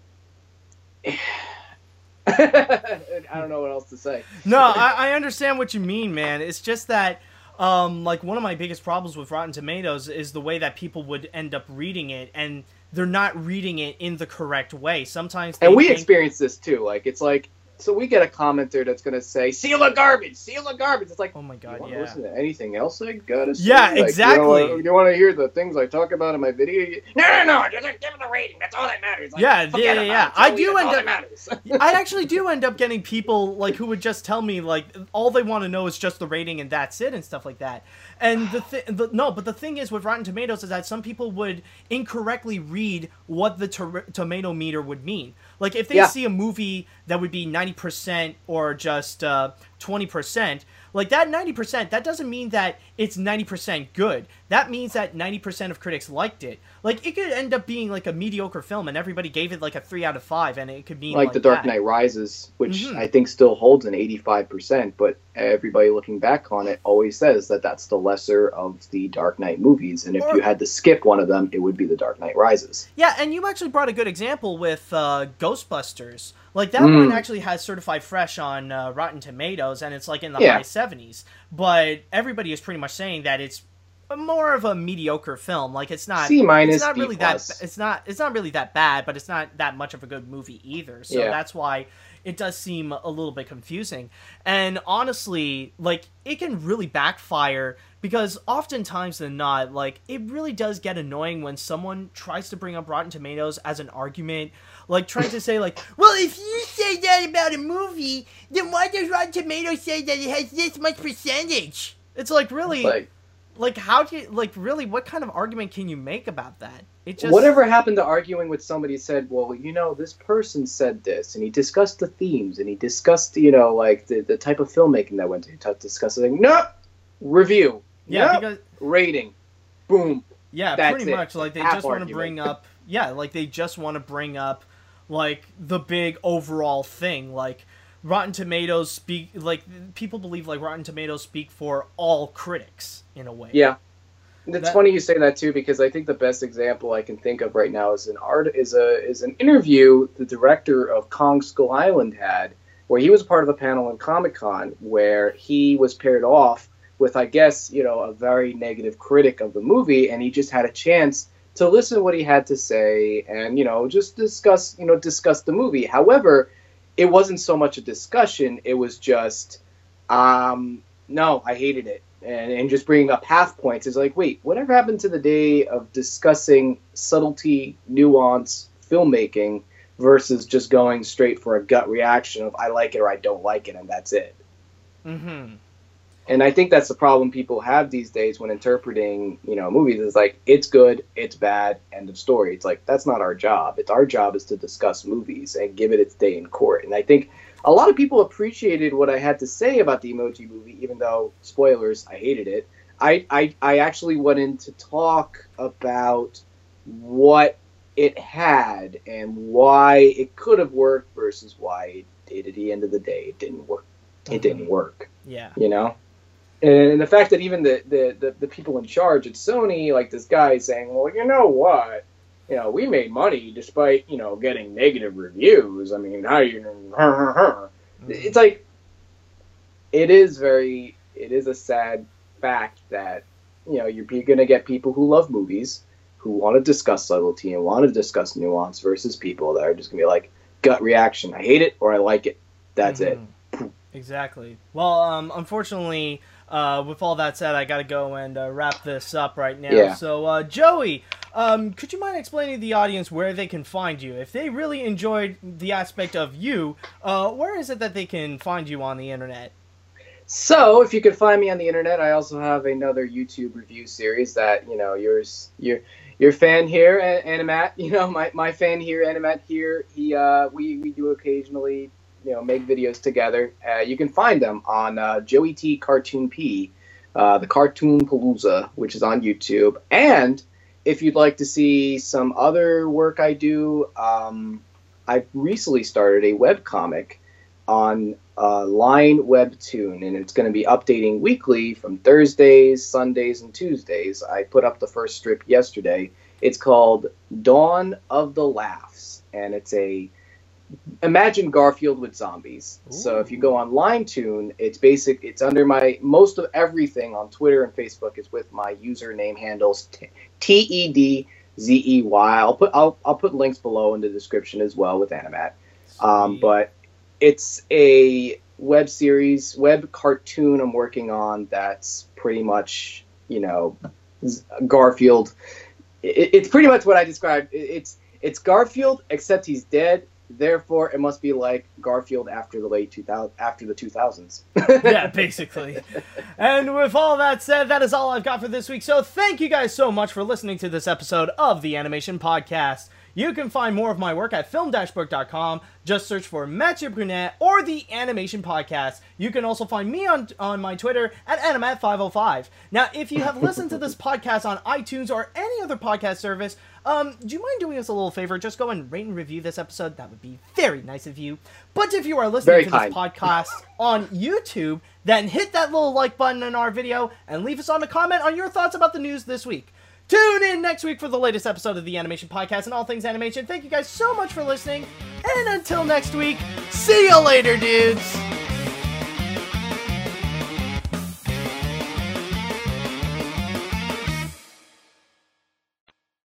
S2: I don't know what else to say.
S1: No, I, I understand what you mean, man. It's just that um, like one of my biggest problems with Rotten Tomatoes is the way that people would end up reading it, and they're not reading it in the correct way. Sometimes they
S2: and we
S1: think...
S2: experience this too. Like, it's like, so we get a commenter that's going to say, seal of garbage, seal of garbage. It's like,
S1: oh my God,
S2: you want
S1: yeah.
S2: to listen to anything else I got to say?
S1: Yeah,
S2: like,
S1: exactly.
S2: You, you want to hear the things I talk about in my video? No, no, no, just like, give it a rating. That's all that matters. Like,
S1: yeah, yeah, yeah, yeah. I do end
S2: up,
S1: I actually do end up getting people, like, who would just tell me, like, all they want to know is just the rating and that's it and stuff like that. And the, th- the no, but the thing is with Rotten Tomatoes is that some people would incorrectly read what the to- tomato meter would mean. Like if they
S2: Yeah.
S1: see a movie that would be ninety percent or just uh, twenty percent, like that ninety percent, that doesn't mean that it's ninety percent good. That means that ninety percent of critics liked it. Like it could end up being like a mediocre film and everybody gave it like a three out of five, and it could be
S2: Like,
S1: like
S2: The Dark
S1: that.
S2: Knight Rises, which
S1: Mhm.
S2: I think still holds an eighty-five percent, but everybody looking back on it always says that that's the lesser of the Dark Knight movies, and if
S1: Or-
S2: you had to skip one of them, it would be The Dark Knight Rises.
S1: Yeah, and you actually brought a good example with uh, Ghostbusters. Like, that
S2: Mm.
S1: one actually has certified fresh on uh, Rotten Tomatoes, and it's, like, in the
S2: Yeah.
S1: high seventies. But everybody is pretty much saying that it's more of a mediocre film. Like, it's not...
S2: C minus,
S1: it's not
S2: B
S1: really
S2: plus.
S1: that... It's not, it's not really that bad, but it's not that much of a good movie either. So
S2: Yeah.
S1: that's why it does seem a little bit confusing. And honestly, like, it can really backfire... Because oftentimes than not, like, it really does get annoying when someone tries to bring up Rotten Tomatoes as an argument, like, trying to say, like, well, if you say that about a movie, then why does Rotten Tomatoes say that it has this much percentage? It's like, really,
S2: Like,
S1: like, how do you, like, really, what kind of argument can you make about that? It just...
S2: whatever happened to arguing with somebody who said, well, you know, this person said this, and he discussed the themes, and he discussed, you know, like, the, the type of filmmaking that went to, to discuss it. Nope! Review.
S1: Yeah,
S2: Nope.
S1: because...
S2: Rating. Boom.
S1: Yeah,
S2: That's
S1: pretty
S2: it.
S1: much. Like, they
S2: Half
S1: just want to
S2: argument.
S1: bring up... Yeah, like, they just want to bring up, like, the big overall thing. Like, Rotten Tomatoes speak... Like, people believe, like, Rotten Tomatoes speak for all critics, in a way.
S2: Yeah. It's
S1: That-
S2: funny you say that, too, because I think the best example I can think of right now is an art is a is an interview the director of Kong Skull Island had, where he was part of a panel in Comic-Con, where he was paired off with, I guess, you know, a very negative critic of the movie, and he just had a chance to listen to what he had to say and, you know, just discuss, you know, discuss the movie. However, it wasn't so much a discussion, it was just, um, no, I hated it. And, and just bringing up half points is like, wait, whatever happened to the day of discussing subtlety, nuance, filmmaking versus just going straight for a gut reaction of I like it or I don't like it, and that's it.
S1: Mm-hmm.
S2: And I think that's the problem people have these days when interpreting, you know, movies is like, it's good, it's bad, end of story. It's like, that's not our job. It's our job is to discuss movies and give it its day in court. And I think a lot of people appreciated what I had to say about the Emoji Movie, even though, spoilers, I hated it. I, I, I actually went in to talk about what it had and why it could have worked versus why it did at the end of the day. It didn't work. It
S1: Mhm.
S2: didn't work,
S1: Yeah.
S2: you know? And the fact that even the, the, the, the people in charge at Sony, like this guy saying, well, you know what? You know, we made money despite, you know, getting negative reviews. I mean, how you...
S1: Mm-hmm.
S2: It's like, it is very, it is a sad fact that, you know, you're going to get people who love movies, who want to discuss subtlety and want to discuss nuance versus people that are just going to be like, gut reaction, I hate it or I like it. That's it.
S1: Mhm. Exactly. Well, um, unfortunately, uh, with all that said, I got to go and uh, wrap this up right now.
S2: Yeah.
S1: So, uh, Joey, um, could you mind explaining to the audience where they can find you? If they really enjoyed the aspect of you, uh, where is it that they can find you on the internet?
S2: So, if you could find me on the internet, I also have another YouTube review series that, you know, yours, your your fan here, A- Animat, you know, my, my fan here, Animat here, he, uh, we, we do occasionally, you know, make videos together. Uh, you can find them on uh, Joey T Cartoon P, uh, the Cartoon Palooza, which is on YouTube. And if you'd like to see some other work I do, um, I recently started a webcomic on uh, Line Webtoon, and it's going to be updating weekly from Thursdays, Sundays, and Tuesdays. I put up the first strip yesterday. It's called Dawn of the Laughs, and it's a imagine Garfield with zombies.
S1: Ooh.
S2: So if you go on LineToon, it's basic. It's under my most of everything on Twitter and Facebook is with my username handles T E D Z E Y. I'll put I'll I'll put links below in the description as well with Animat. Um,
S1: Sweet.
S2: but it's a web series, web cartoon I'm working on that's pretty much, you know, Z- Garfield. It, it's pretty much what I described. It, it's it's Garfield, except he's dead, Therefore, it must be like Garfield after the late two thousand, after the two thousands.
S1: Yeah, basically. And with all that said, that is all I've got for this week. So thank you guys so much for listening to this episode of the Animation Podcast. You can find more of my work at film dash book dot com. Just search for Mathieu Brunet or the Animation Podcast. You can also find me on on my Twitter at Animat five oh five. Now, if you have listened to this podcast on iTunes or any other podcast service, um, do you mind doing us a little favor? Just go and rate and review this episode. That would be very nice of you. But if you are listening
S2: Very
S1: to
S2: kind.
S1: this podcast on YouTube, then hit that little like button in our video and leave us on a comment on your thoughts about the news this week. Tune in next week for the latest episode of the Animation Podcast and all things animation. Thank you guys so much for listening. And until next week, see you later, dudes!